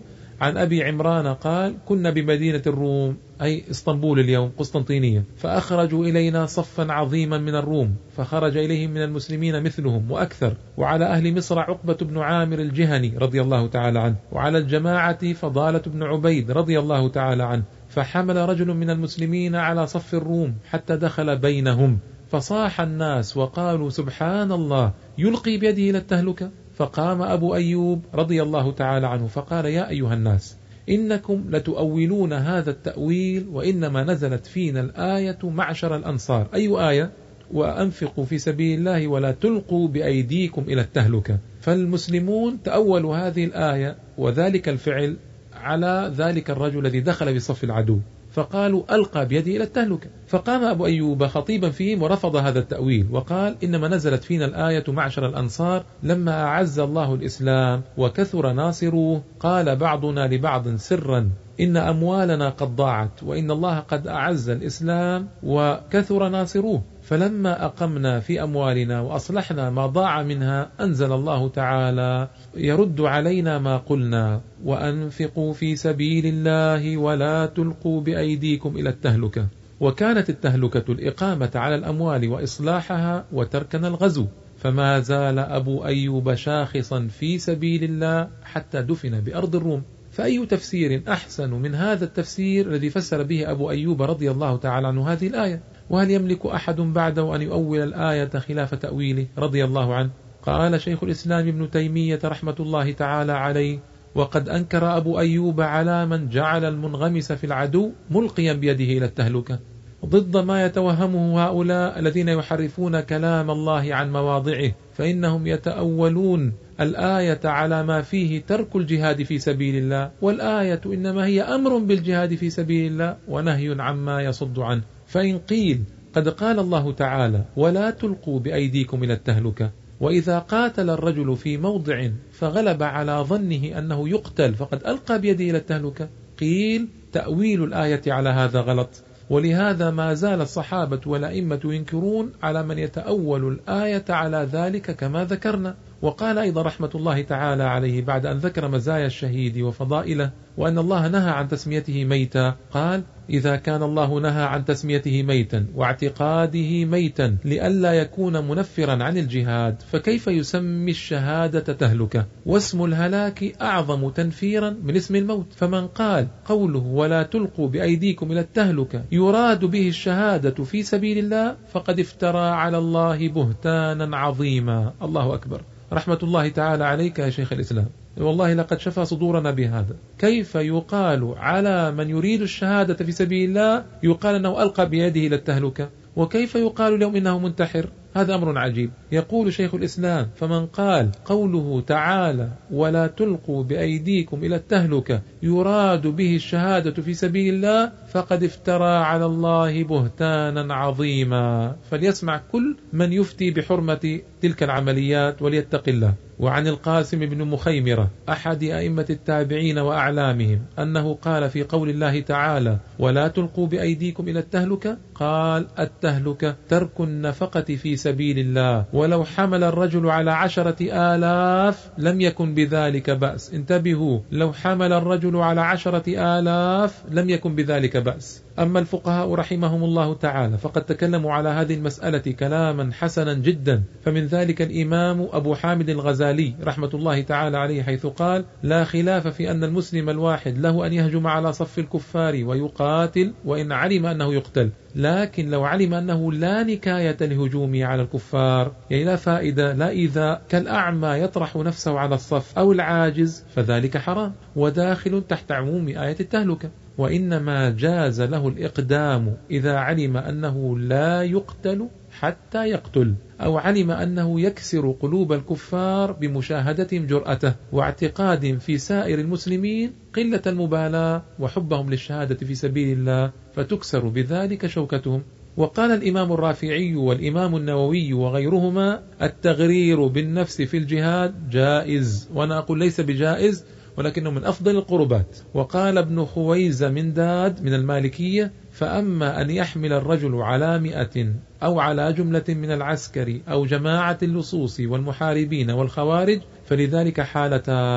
عن أبي عمران قال: كنا بمدينة الروم، أي اسطنبول اليوم قسطنطينية، فأخرجوا إلينا صفا عظيما من الروم، فخرج إليهم من المسلمين مثلهم وأكثر، وعلى أهل مصر عقبة بن عامر الجهني رضي الله تعالى عنه، وعلى الجماعة فضالة بن عبيد رضي الله تعالى عنه، فحمل رجل من المسلمين على صف الروم حتى دخل بينهم، فصاح الناس وقالوا: سبحان الله، يلقي بيده إلى التهلكة. فقام أبو أيوب رضي الله تعالى عنه فقال: يا أيها الناس، إنكم لتؤولون هذا التأويل، وإنما نزلت فينا الآية معشر الأنصار. أي آية؟ وأنفقوا في سبيل الله ولا تلقوا بأيديكم إلى التهلكة. فالمسلمون تأولوا هذه الآية وذلك الفعل على ذلك الرجل الذي دخل بصف العدو، فقالوا: ألقى بيده إلى التهلكة. فقام أبو أيوب خطيبا فيهم ورفض هذا التأويل وقال: إنما نزلت فينا الآية معشر الأنصار لما أعز الله الإسلام وكثر ناصروه، قال بعضنا لبعض سرا: إن أموالنا قد ضاعت، وإن الله قد أعز الإسلام وكثر ناصروه، فلما أقمنا في أموالنا وأصلحنا ما ضاع منها أنزل الله تعالى يرد علينا ما قلنا: وأنفقوا في سبيل الله ولا تلقوا بأيديكم إلى التهلكة. وكانت التهلكة الإقامة على الأموال وإصلاحها وتركنا الغزو، فما زال أبو أيوب شاخصا في سبيل الله حتى دفن بأرض الروم. فأي تفسير أحسن من هذا التفسير الذي فسر به أبو أيوب رضي الله تعالى عنه هذه الآية؟ وهل يملك أحد بعده أن يؤول الآية خلاف تأويله رضي الله عنه؟ قال شيخ الإسلام ابن تيمية رحمة الله تعالى عليه: وقد أنكر أبو أيوب على من جعل المنغمس في العدو ملقيا بيده إلى التهلكة، ضد ما يتوهمه هؤلاء الذين يحرفون كلام الله عن مواضعه، فإنهم يتأولون الآية على ما فيه ترك الجهاد في سبيل الله، والآية إنما هي أمر بالجهاد في سبيل الله ونهي عما يصد عنه. فإن قيل: قد قال الله تعالى: ولا تلقوا بأيديكم إلى التهلكة، وإذا قاتل الرجل في موضع فغلب على ظنه أنه يقتل فقد ألقى بيده إلى التهلكة، قيل: تأويل الآية على هذا غلط. ولهذا ما زال الصحابة والأئمة ينكرون على من يتأول الآية على ذلك كما ذكرنا. وقال أيضا رحمة الله تعالى عليه بعد أن ذكر مزايا الشهيد وفضائله وأن الله نهى عن تسميته ميتا، قال: إذا كان الله نهى عن تسميته ميتا واعتقاده ميتا لئلا يكون منفرا عن الجهاد، فكيف يسمي الشهادة تهلكة؟ واسم الهلاك أعظم تنفيرا من اسم الموت. فمن قال قوله ولا تلقوا بأيديكم إلى التهلكة يراد به الشهادة في سبيل الله فقد افترى على الله بهتانا عظيما. الله أكبر. رحمة الله تعالى عليك يا شيخ الإسلام، والله لقد شفى صدورنا بهذا. كيف يقال على من يريد الشهادة في سبيل الله يقال أنه ألقى بيده إلى التهلكة، وكيف يقال لهم إنه منتحر؟ هذا أمر عجيب. يقول شيخ الإسلام: فمن قال قوله تعالى ولا تلقوا بأيديكم إلى التهلكة يراد به الشهادة في سبيل الله فقد افترى على الله بهتانا عظيما. فليسمع كل من يفتي بحرمة تلك العمليات وليتق الله. وعن القاسم بن مخيمرة أحد أئمة التابعين وأعلامهم أنه قال في قول الله تعالى ولا تلقوا بأيديكم إلى التهلكة، قال: التهلكة ترك النفقة في سبيل الله، ولو حمل الرجل على عشرة آلاف لم يكن بذلك بأس. انتبهوا، لو حمل الرجل على عشرة آلاف لم يكن بذلك بأس. أما الفقهاء رحمهم الله تعالى فقد تكلموا على هذه المسألة كلاما حسنا جدا، فمن ذلك الإمام أبو حامد الغزالي رحمة الله تعالى عليه حيث قال: لا خلاف في أن المسلم الواحد له أن يهجم على صف الكفار ويقاتل وإن علم أنه يقتل، لكن لو علم أنه لا نكاية لهجومه على الكفار، يعني لا فائدة لا إيذاء، كالأعمى يطرح نفسه على الصف أو العاجز، فذلك حرام وداخل تحت عموم آية التهلكة. وإنما جاز له الإقدام إذا علم أنه لا يقتل حتى يقتل، أو علم أنه يكسر قلوب الكفار بمشاهدتهم جرأته واعتقاد في سائر المسلمين قلة المبالاة وحبهم للشهادة في سبيل الله، فتكسر بذلك شوكتهم. وقال الإمام الرافعي والإمام النووي وغيرهما: التغرير بالنفس في الجهاد جائز، وأنا أقول ليس بجائز ولكنه من أفضل القربات. وقال ابن خويز من داد من المالكية: فأما أن يحمل الرجل على مئة أو على جملة من العسكر أو جماعة اللصوص والمحاربين والخوارج فلذلك حالتان: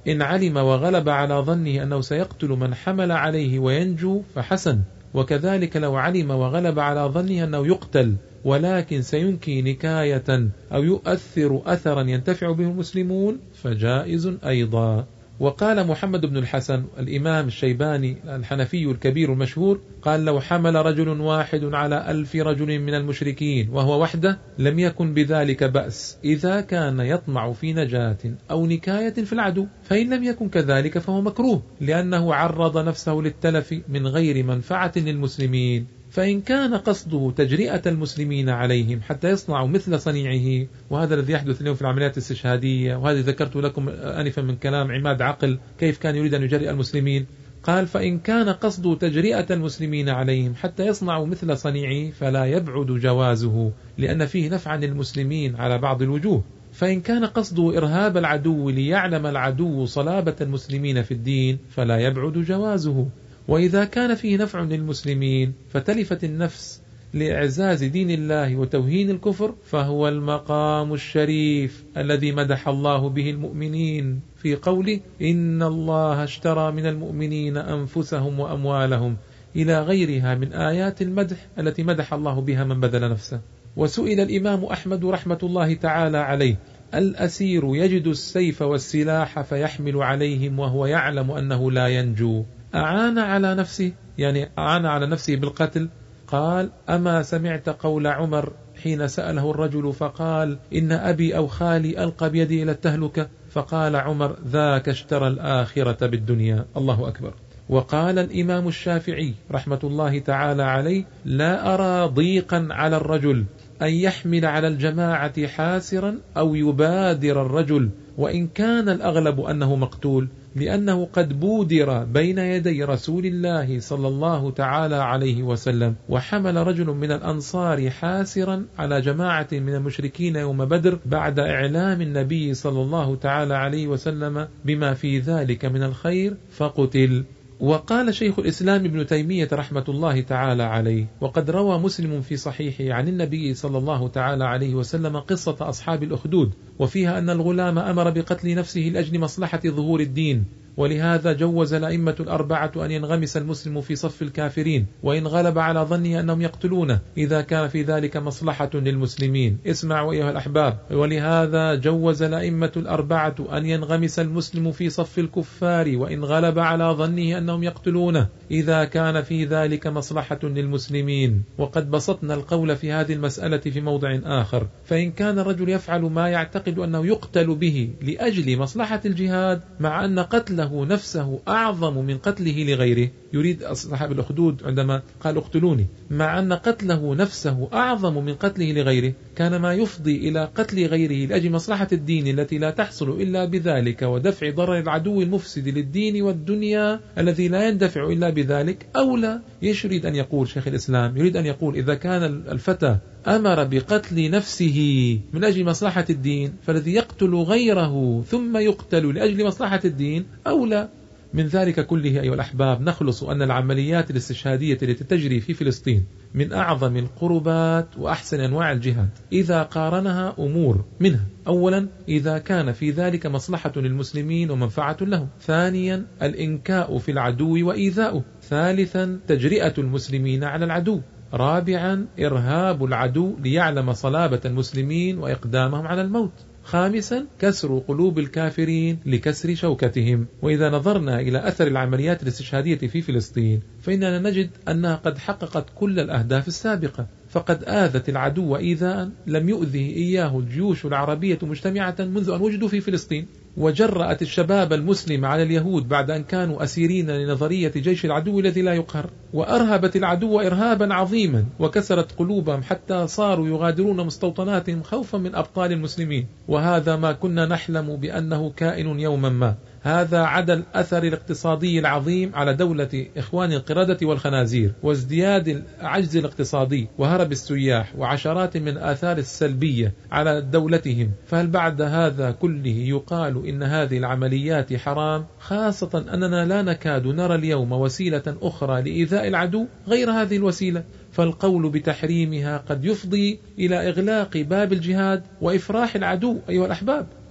إن علم وغلب على ظنه أنه سيقتل من حمل عليه وينجو فحسن، وكذلك لو علم وغلب على ظنه أنه يقتل ولكن سينكي نكاية أو يؤثر أثرا ينتفع به المسلمون فجائز أيضا. وقال محمد بن الحسن الإمام الشيباني الحنفي الكبير المشهور، قال: لو حمل رجل واحد على ألف رجل من المشركين وهو وحده لم يكن بذلك بأس إذا كان يطمع في نجاة أو نكاية في العدو، فإن لم يكن كذلك فهو مكروه لأنه عرض نفسه للتلف من غير منفعة للمسلمين. فإن كان قصده تجرئة المسلمين عليهم حتى يصنعوا مثل صنيعه، وهذا الذي يحدث اليوم في العمليات الاستشهادية، وهذا ذكرت لكم آنفا من كلام عماد عقل كيف كان يريد أن يجرئ المسلمين، قال: فإن كان قصده تجرئة المسلمين عليهم حتى يصنعوا مثل صنيعه فلا يبعد جوازه، لأن فيه نفعا للمسلمين على بعض الوجوه. فإن كان قصده إرهاب العدو ليعلم العدو صلابة المسلمين في الدين فلا يبعد جوازه. وإذا كان فيه نفع للمسلمين فتلفت النفس لإعزاز دين الله وتوهين الكفر فهو المقام الشريف الذي مدح الله به المؤمنين في قوله: إن الله اشترى من المؤمنين أنفسهم وأموالهم، إلى غيرها من آيات المدح التي مدح الله بها من بذل نفسه. وسئل الإمام أحمد رحمة الله تعالى عليه: الأسير يجد السيف والسلاح فيحمل عليهم وهو يعلم أنه لا ينجو، أعان على نفسه، يعني أعان على نفسه بالقتل؟ قال: أما سمعت قول عمر حين سأله الرجل فقال: إن أبي أو خالي ألقى بيدي إلى التهلكة، فقال عمر: ذاك اشترى الآخرة بالدنيا. الله أكبر. وقال الإمام الشافعي رحمة الله تعالى عليه: لا أرى ضيقا على الرجل أن يحمل على الجماعة حاسرا أو يبادر الرجل، وإن كان الأغلب أنه مقتول، لأنه قد بودر بين يدي رسول الله صلى الله تعالى عليه وسلم، وحمل رجل من الأنصار حاسرا على جماعة من المشركين يوم بدر بعد إعلام النبي صلى الله تعالى عليه وسلم بما في ذلك من الخير فقتل. وقال شيخ الإسلام ابن تيمية رحمة الله تعالى عليه: وقد روى مسلم في صحيحه عن النبي صلى الله تعالى عليه وسلم قصة أصحاب الأخدود، وفيها أن الغلام أمر بقتل نفسه لأجل مصلحة ظهور الدين، ولهذا جوز الأئمة الأربعة أن ينغمس المسلم في صف الكافرين وإن غلب على ظنه أنهم يقتلونه إذا كان في ذلك مصلحة للمسلمين. اسمعوا أيها الأحباب: ولهذا جوز الأئمة الأربعة أن ينغمس المسلم في صف الكفار وإن غلب على ظنه أنهم يقتلونه إذا كان في ذلك مصلحة للمسلمين. وقد بسطنا القول في هذه المسألة في موضع آخر، فإن كان الرجل يفعل ما يعتقد أنه يقتل به لأجل مصلحة الجهاد مع أن قتله نفسه أعظم من قتله لغيره، يريد أصحاب الأخدود عندما قال اقتلوني، مع أن قتله نفسه أعظم من قتله لغيره، كان ما يفضي إلى قتل غيره لأجل مصلحة الدين التي لا تحصل إلا بذلك ودفع ضرر العدو المفسد للدين والدنيا الذي لا يندفع إلا بذلك أولى. ايش يريد أن يقول شيخ الإسلام؟ يريد أن يقول إذا كان الفتى أمر بقتل نفسه من أجل مصلحة الدين، فالذي يقتل غيره ثم يقتل لأجل مصلحة الدين أولى. من ذلك كله أيها الأحباب نخلص أن العمليات الاستشهادية التي تجري في فلسطين من أعظم القربات وأحسن أنواع الجهاد إذا قارنها أمور منها: أولا إذا كان في ذلك مصلحة للمسلمين ومنفعة لهم، ثانيا الإنكاء في العدو وإيذاؤه، ثالثا تجرئة المسلمين على العدو، رابعا إرهاب العدو ليعلم صلابة المسلمين وإقدامهم على الموت، خامسا كسر قلوب الكافرين لكسر شوكتهم. وإذا نظرنا إلى أثر العمليات الاستشهادية في فلسطين فإننا نجد أنها قد حققت كل الأهداف السابقة، فقد آذت العدو إيذاء لم يؤذه إياه الجيوش العربية مجتمعة منذ أن وجدوا في فلسطين، وجرأت الشباب المسلم على اليهود بعد أن كانوا أسيرين لنظرية جيش العدو الذي لا يقهر، وأرهبت العدو إرهابا عظيما وكسرت قلوبهم حتى صاروا يغادرون مستوطناتهم خوفا من أبطال المسلمين. وهذا ما كنا نحلم بأنه كائن يوما ما. هذا عدا الأثر الاقتصادي العظيم على دولة إخوان القردة والخنازير، وازدياد العجز الاقتصادي وهرب السياح، وعشرات من الآثار السلبية على دولتهم. فهل بعد هذا كله يقال إن هذه العمليات حرام؟ خاصة أننا لا نكاد نرى اليوم وسيلة أخرى لإيذاء العدو غير هذه الوسيلة، فالقول بتحريمها قد يفضي إلى إغلاق باب الجهاد وإفراح العدو أيها الأحباب.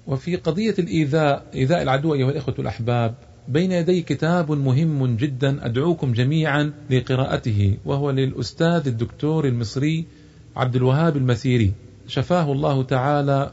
وفي قضية الإيذاء إيذاء العدو أيها الإخوة الأحباب، بين يدي كتاب مهم جدا أدعوكم جميعا لقراءته، وهو للأستاذ الدكتور المصري عبد الوهاب المسيري، شفاه الله تعالى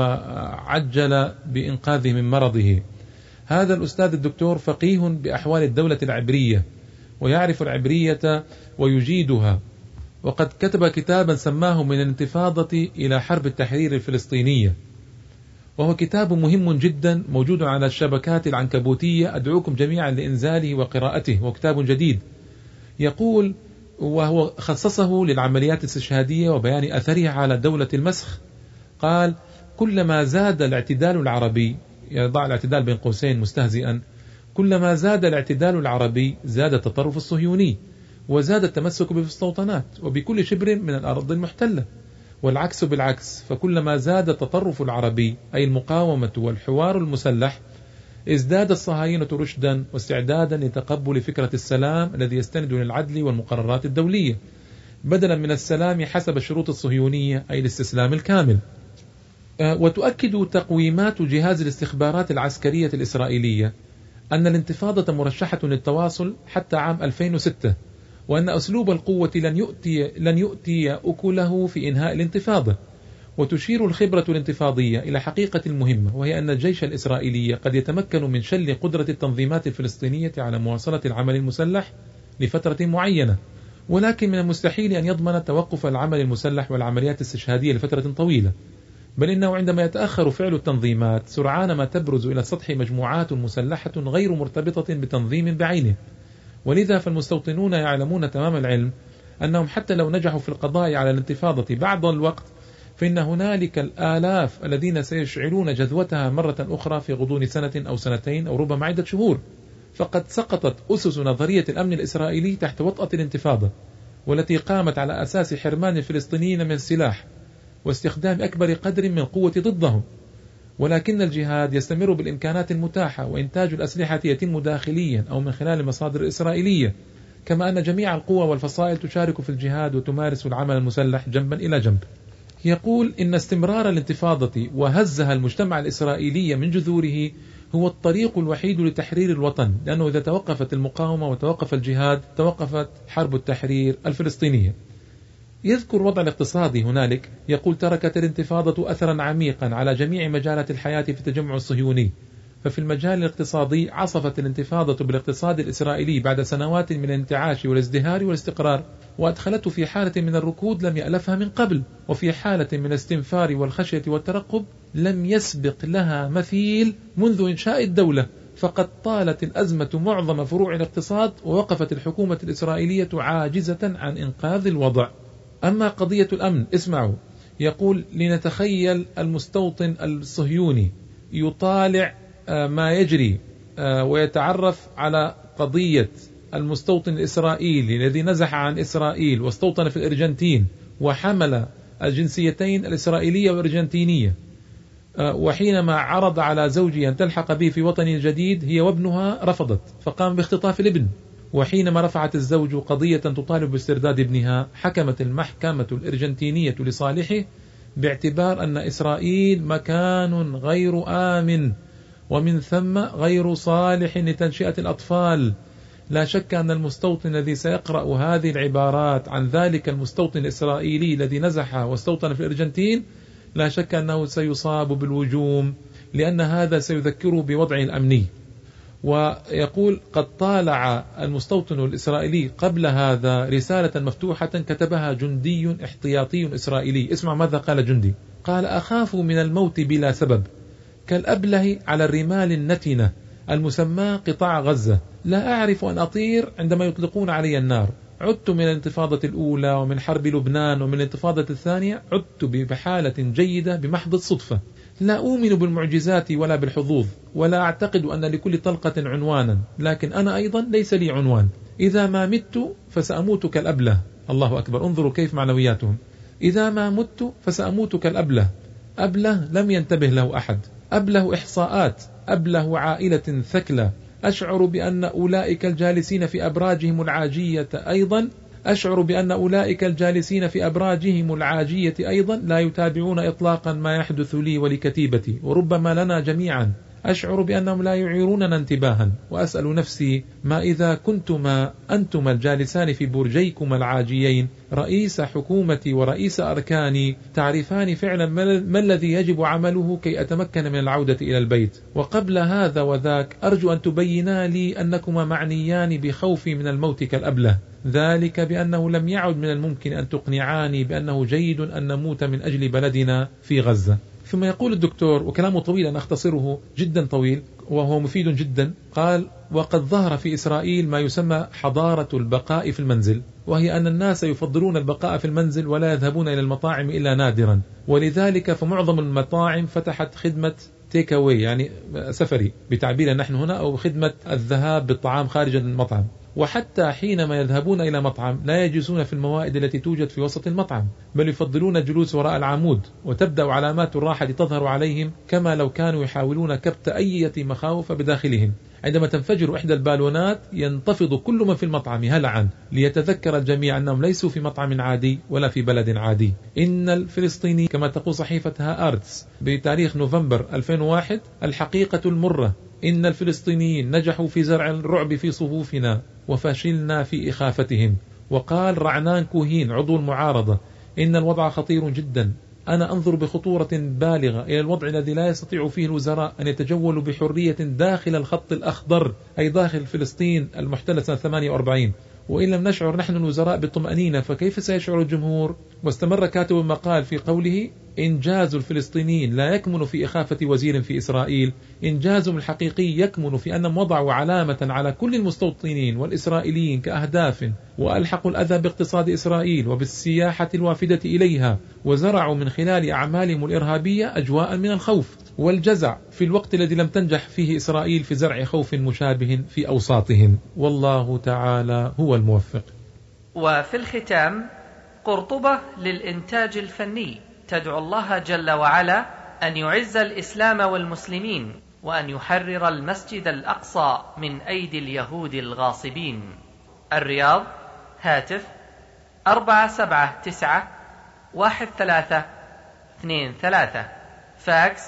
وعجل بإنقاذه من مرضه. هذا الأستاذ الدكتور فقيه بأحوال الدولة العبرية، ويعرف العبرية ويجيدها، وقد كتب كتابا سماه من الانتفاضة إلى حرب التحرير الفلسطينية، وهو كتاب مهم جدا موجود على الشبكات العنكبوتية، أدعوكم جميعا لإنزاله وقراءته، وكتاب جديد. يقول وهو خصصه للعمليات الاستشهادية وبيان أثرها على دولة المسخ، قال: كلما زاد الاعتدال العربي، يضع الاعتدال بين قوسين مستهزئا، كلما زاد الاعتدال العربي زاد التطرف الصهيوني، وزاد التمسك بالمستوطنات وبكل شبر من الأرض المحتلة، والعكس بالعكس، فكلما زاد التطرف العربي أي المقاومة والحوار المسلح ازداد الصهاينة رشدا واستعدادا لتقبل فكرة السلام الذي يستند للعدل والمقررات الدولية، بدلا من السلام حسب الشروط الصهيونية أي الاستسلام الكامل. وتؤكد تقويمات جهاز الاستخبارات العسكرية الإسرائيلية أن الانتفاضة مرشحة للتواصل حتى عام ألفين وستة، وأن أسلوب القوة لن يؤتي, لن يؤتي أكله في إنهاء الانتفاضة. وتشير الخبرة الانتفاضية إلى حقيقة مهمة، وهي أن الجيش الإسرائيلي قد يتمكن من شل قدرة التنظيمات الفلسطينية على مواصلة العمل المسلح لفترة معينة، ولكن من المستحيل أن يضمن توقف العمل المسلح والعمليات الاستشهادية لفترة طويلة، بل إنه عندما يتأخر فعل التنظيمات سرعان ما تبرز إلى السطح مجموعات مسلحة غير مرتبطة بتنظيم بعينه. ولذا فالمستوطنون يعلمون تمام العلم أنهم حتى لو نجحوا في القضاء على الانتفاضة بعض الوقت، فإن هنالك الآلاف الذين سيشعلون جذوتها مرة أخرى في غضون سنة أو سنتين أو ربما عدة شهور. فقد سقطت أسس نظرية الأمن الإسرائيلي تحت وطأة الانتفاضة، والتي قامت على أساس حرمان الفلسطينيين من السلاح واستخدام أكبر قدر من القوة ضدهم. ولكن الجهاد يستمر بالإمكانات المتاحة، وإنتاج الأسلحة يتم داخليا أو من خلال المصادر الإسرائيلية، كما أن جميع القوى والفصائل تشارك في الجهاد وتمارس العمل المسلح جنبا إلى جنب. يقول إن استمرار الانتفاضة وهزها المجتمع الإسرائيلي من جذوره هو الطريق الوحيد لتحرير الوطن، لأنه إذا توقفت المقاومة وتوقف الجهاد توقفت حرب التحرير الفلسطينية. يذكر الوضع الاقتصادي هنالك، يقول: تركت الانتفاضة أثرا عميقا على جميع مجالات الحياة في التجمع الصهيوني. ففي المجال الاقتصادي عصفت الانتفاضة بالاقتصاد الإسرائيلي بعد سنوات من الانتعاش والازدهار والاستقرار، وأدخلته في حالة من الركود لم يألفها من قبل، وفي حالة من الاستنفار والخشية والترقب لم يسبق لها مثيل منذ إنشاء الدولة. فقد طالت الأزمة معظم فروع الاقتصاد، ووقفت الحكومة الإسرائيلية عاجزة عن إنقاذ الوضع. أما قضية الأمن، اسمعوا، يقول: لنتخيل المستوطن الصهيوني يطالع ما يجري ويتعرف على قضية المستوطن الإسرائيلي الذي نزح عن إسرائيل واستوطن في الأرجنتين وحمل الجنسيتين الإسرائيلية والأرجنتينية، وحينما عرض على زوجها أن تلحق به في وطن جديد هي وابنها رفضت فقام باختطاف الابن. وحينما رفعت الزوج قضية تطالب باسترداد ابنها، حكمت المحكمة الأرجنتينية لصالحه باعتبار أن إسرائيل مكان غير آمن، ومن ثم غير صالح لتنشئة الأطفال. لا شك أن المستوطن الذي سيقرأ هذه العبارات عن ذلك المستوطن الإسرائيلي الذي نزح واستوطن في الأرجنتين لا شك أنه سيصاب بالوجوم، لأن هذا سيذكره بوضعه الأمني. ويقول: قد طالع المستوطن الإسرائيلي قبل هذا رسالة مفتوحة كتبها جندي احتياطي إسرائيلي. اسمع ماذا قال جندي، قال: أخاف من الموت بلا سبب كالأبله على الرمال النتنة المسمى قطاع غزة، لا أعرف أن أطير عندما يطلقون علي النار. عدت من الانتفاضة الأولى ومن حرب لبنان ومن الانتفاضة الثانية، عدت بحالة جيدة بمحض الصدفة. لا أؤمن بالمعجزات ولا بالحظوظ، ولا أعتقد أن لكل طلقة عنوانا، لكن أنا أيضا ليس لي عنوان. إذا ما مت فسأموت كالأبله. الله أكبر، انظروا كيف معنوياتهم. إذا ما مت فسأموت كالأبله. أبله لم ينتبه له أحد، أبله إحصاءات، أبله عائلة ثكلة. أشعر بأن أولئك الجالسين في أبراجهم العاجية أيضا أشعر بأن أولئك الجالسين في أبراجهم العاجية أيضا لا يتابعون إطلاقا ما يحدث لي ولكتيبتي وربما لنا جميعا. أشعر بأنهم لا يعيروننا انتباها، وأسأل نفسي ما إذا كنتما أنتما الجالسان في برجيكما العاجيين رئيس حكومتي ورئيس أركاني تعرفان فعلا ما الذي يجب عمله كي أتمكن من العودة إلى البيت، وقبل هذا وذاك أرجو أن تبينا لي أنكما معنيان بخوفي من الموت كالأبله، ذلك بأنه لم يعد من الممكن أن تقنعاني بأنه جيد أن نموت من أجل بلدنا في غزة. ثم يقول الدكتور، وكلامه طويل أنا أختصره جدا طويل وهو مفيد جدا، قال: وقد ظهر في إسرائيل ما يسمى حضارة البقاء في المنزل، وهي أن الناس يفضلون البقاء في المنزل ولا يذهبون إلى المطاعم إلا نادرا، ولذلك فمعظم المطاعم فتحت خدمة تيك أواي، يعني سفري بتعبيرنا نحن هنا، أو خدمة الذهاب بالطعام خارج المطعم. وحتى حينما يذهبون إلى مطعم لا يجلسون في الموائد التي توجد في وسط المطعم، بل يفضلون الجلوس وراء العمود، وتبدأ علامات الراحة تظهر عليهم كما لو كانوا يحاولون كبت أي مخاوف بداخلهم. عندما تنفجر إحدى البالونات ينتفض كل من في المطعم هلعا، ليتذكر الجميع أنهم ليسوا في مطعم عادي ولا في بلد عادي. إن الفلسطيني كما تقول صحيفة هآرتس بتاريخ نوفمبر ألفين وواحد: الحقيقة المرة إن الفلسطينيين نجحوا في زرع الرعب في صفوفنا وفشلنا في إخافتهم. وقال رعنان كوهين عضو المعارضة: إن الوضع خطير جدا، أنا أنظر بخطورة بالغة إلى الوضع الذي لا يستطيع فيه الوزراء أن يتجولوا بحرية داخل الخط الأخضر، أي داخل فلسطين المحتلة سنة ثمانية وأربعين، وإن لم نشعر نحن الوزراء بالطمأنينة فكيف سيشعر الجمهور؟ واستمر كاتب المقال في قوله: إنجاز الفلسطينيين لا يكمن في إخافة وزير في إسرائيل، إنجازهم الحقيقي يكمن في أنهم وضعوا علامة على كل المستوطنين والإسرائيليين كأهداف، وألحقوا الأذى باقتصاد إسرائيل وبالسياحة الوافدة إليها، وزرعوا من خلال أعمالهم الإرهابية أجواء من الخوف والجزع في الوقت الذي لم تنجح فيه إسرائيل في زرع خوف مشابه في أوساطهم. والله تعالى هو الموفق. وفي الختام، قرطبة للإنتاج الفني تدعو الله جل وعلا أن يعز الإسلام والمسلمين، وأن يحرر المسجد الأقصى من أيدي اليهود الغاصبين. الرياض، هاتف أربعة سبعة تسعة واحد ثلاثة اثنين ثلاثة، فاكس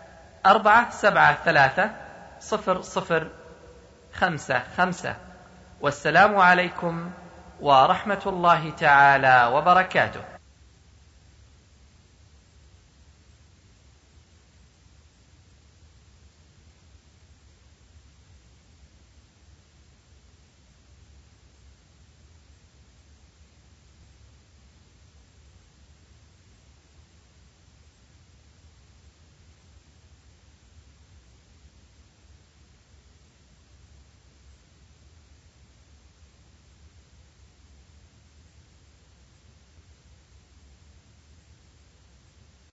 أربعة سبعة ثلاثة صفر صفر خمسة خمسة. والسلام عليكم ورحمة الله تعالى وبركاته.